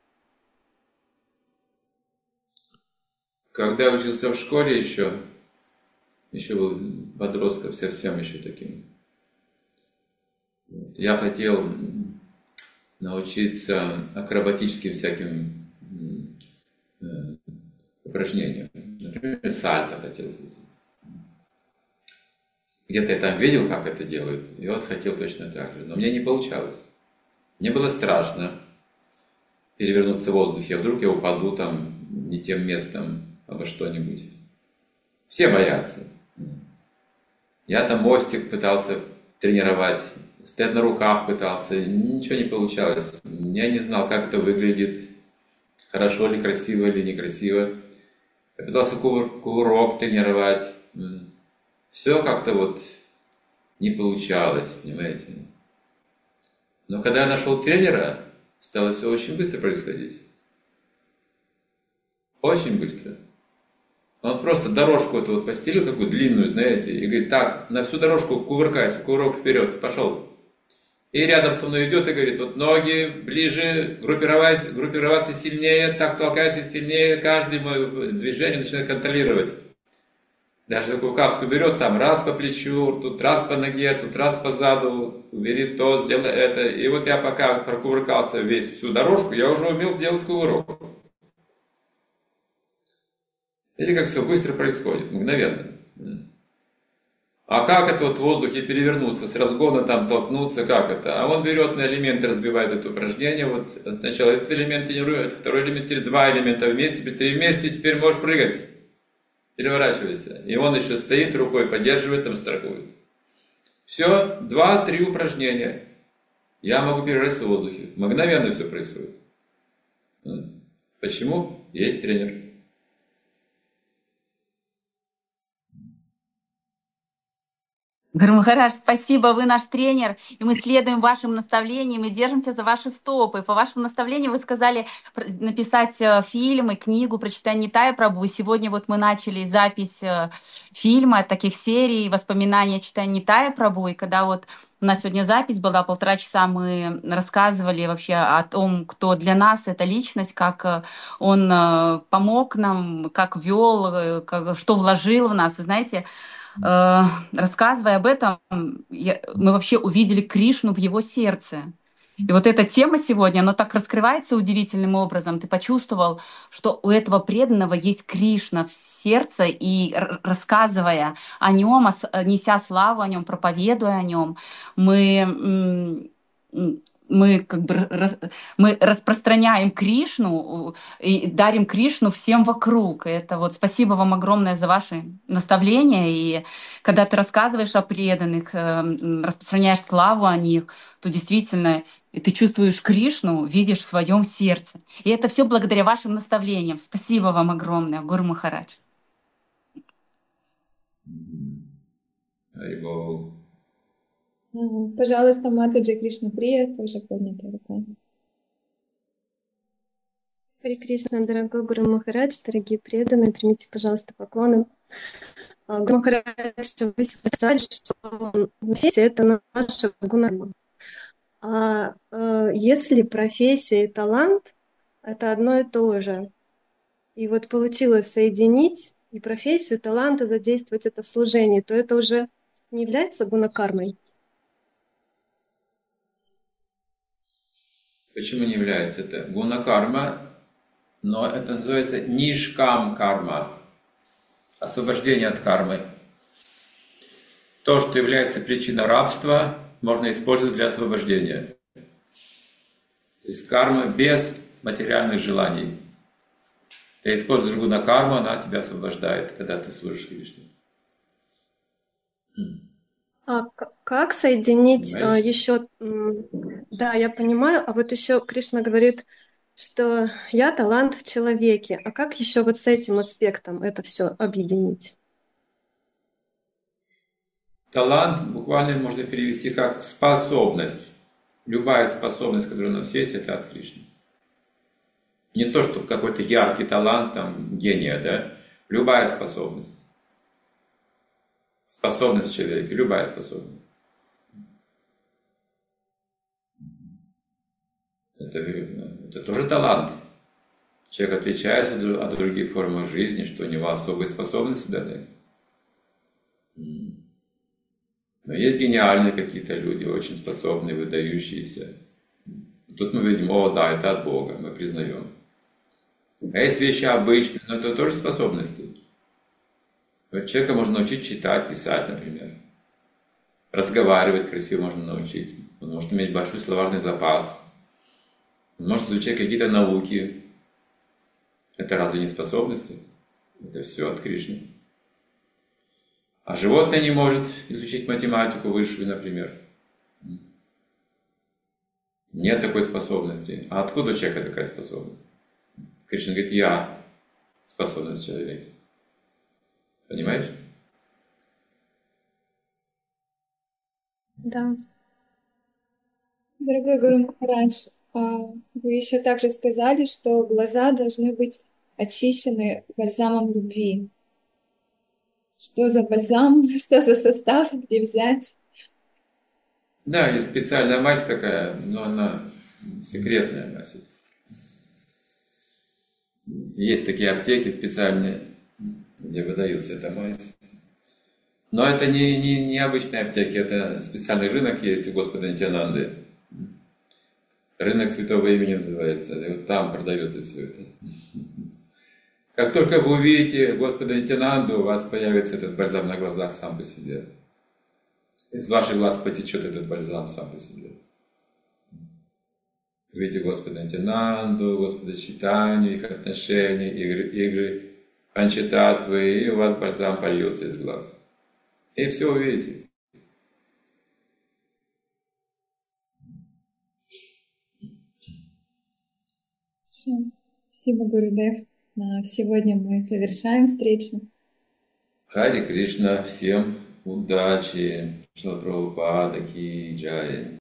Когда я учился в школе еще был подростком, совсем еще таким. Я хотел научиться акробатическим всяким упражнениям. Например, сальто хотел. Где-то я там видел, как это делают, и вот хотел точно так же. Но мне не получалось. Мне было страшно перевернуться в воздухе, а вдруг я упаду там не тем местом обо что-нибудь. Все боятся. Я там мостик пытался тренировать, стоять на руках пытался, ничего не получалось. Я не знал, как это выглядит, хорошо ли, красиво или некрасиво. Я пытался кувырок тренировать. Все как-то вот не получалось, понимаете. Но когда я нашел тренера, стало все очень быстро происходить. Очень быстро. Он просто дорожку эту вот постелил, такую длинную, знаете, и говорит: так, на всю дорожку кувыркайся, кувырок вперед, пошел. И рядом со мной идет и говорит: вот ноги ближе, группироваться сильнее, так толкайся сильнее, каждое мое движение начинает контролировать. Даже такую указку берет, там раз по плечу, тут раз по ноге, тут раз по заду, убери то, сделай это. И вот я пока прокувыркался всю дорожку, я уже умел сделать кувырок. Видите, как все быстро происходит, мгновенно. А как это вот в воздухе перевернуться, с разгона там толкнуться, как это? А он берет на элементы, разбивает это упражнение. Вот сначала этот элемент тренирует, второй элемент, теперь два элемента вместе, теперь три вместе, теперь можешь прыгать. Переворачивайся. И он еще стоит, рукой поддерживает, там страхует. Все, 2-3 упражнения. Я могу перевернуться в воздухе. Мгновенно все происходит. Почему? Есть тренер. Гуру Махарадж, спасибо, вы наш тренер, и мы следуем вашим наставлениям и держимся за ваши стопы. По вашему наставлению вы сказали написать фильм и книгу про читание Нитая Прабху. Сегодня вот мы начали запись фильма, таких серий, воспоминания о читании Нитая Прабху, и когда вот у нас сегодня запись была, 1,5 часа мы рассказывали вообще о том, кто для нас эта личность, как он помог нам, как вел, что вложил в нас. И знаете, рассказывая об этом, мы вообще увидели Кришну в его сердце. И вот эта тема сегодня, она так раскрывается удивительным образом. Ты почувствовал, что у этого преданного есть Кришна в сердце, и рассказывая о нем, неся славу о нем, проповедуя о нем, мы мы как бы мы распространяем Кришну и дарим Кришну всем вокруг. И это вот спасибо вам огромное за ваши наставления. И когда ты рассказываешь о преданных, распространяешь славу о них, то действительно и ты чувствуешь Кришну, видишь в своем сердце. И это все благодаря вашим наставлениям. Спасибо вам огромное, Гуру Махарадж. Харибол. Пожалуйста, Матаджи Кришна Прия, тоже поднятая рука. Харе Кришна, дорогой Гуру Махарадж, дорогие преданные, примите, пожалуйста, поклоны. Гуру Махарадж, вы сказали, что профессия — это наша гунарма. А если профессия и талант — это одно и то же, и вот получилось соединить и профессию, и талант, и задействовать это в служении, то это уже не является гунакармой? Почему не является это? Гуна-карма, но это называется нишкам-карма, освобождение от кармы. То, что является причиной рабства, можно использовать для освобождения. То есть карма без материальных желаний. Ты используешь гуна-карму, она тебя освобождает, когда ты служишь Кришне. А как соединить Понимаешь? еще... Да, я понимаю, а вот еще Кришна говорит, что я талант в человеке. А как еще вот с этим аспектом это все объединить? Талант буквально можно перевести как способность. Любая способность, которая у нас есть, это от Кришны. Не то, что какой-то яркий талант, там, гения, да? Любая способность. Способность человека, любая способность. Это тоже талант. Человек отличается от других форм жизни, что у него особые способности даны. Но есть гениальные какие-то люди, очень способные, выдающиеся. Тут мы видим, о, да, это от Бога, мы признаем. А есть вещи обычные, но это тоже способности. Вот человека можно научить читать, писать, например. Разговаривать красиво можно научить. Он может иметь большой словарный запас. Он может изучать какие-то науки. Это разве не способности? Это все от Кришны. А животное не может изучить математику высшую, например. Нет такой способности. А откуда у человека такая способность? Кришна говорит, я способность человека. Понимаешь? Да. Дорогой Гуру Махарадж, вы еще также сказали, что глаза должны быть очищены бальзамом любви. Что за бальзам, что за состав, где взять? Да, есть специальная мазь такая, но она секретная мазь. Есть такие аптеки специальные, где выдаются эта мазь. Но это не обычные аптеки, это специальный рынок есть у Господа Нитьянанды. Рынок Святого Имени называется, и вот там продается все это. Как только вы увидите Господа Нитьянанду, у вас появится этот бальзам на глазах сам по себе. Из ваших глаз потечет этот бальзам сам по себе. Видите Господа Нитьянанду, Господа Чайтанью, их отношения, игры панчататвы, и у вас бальзам польется из глаз. И все увидите. Спасибо, Гурудев. На сегодня мы завершаем встречу. Харе Кришна, всем удачи. Шрила Прабхупада ки джай.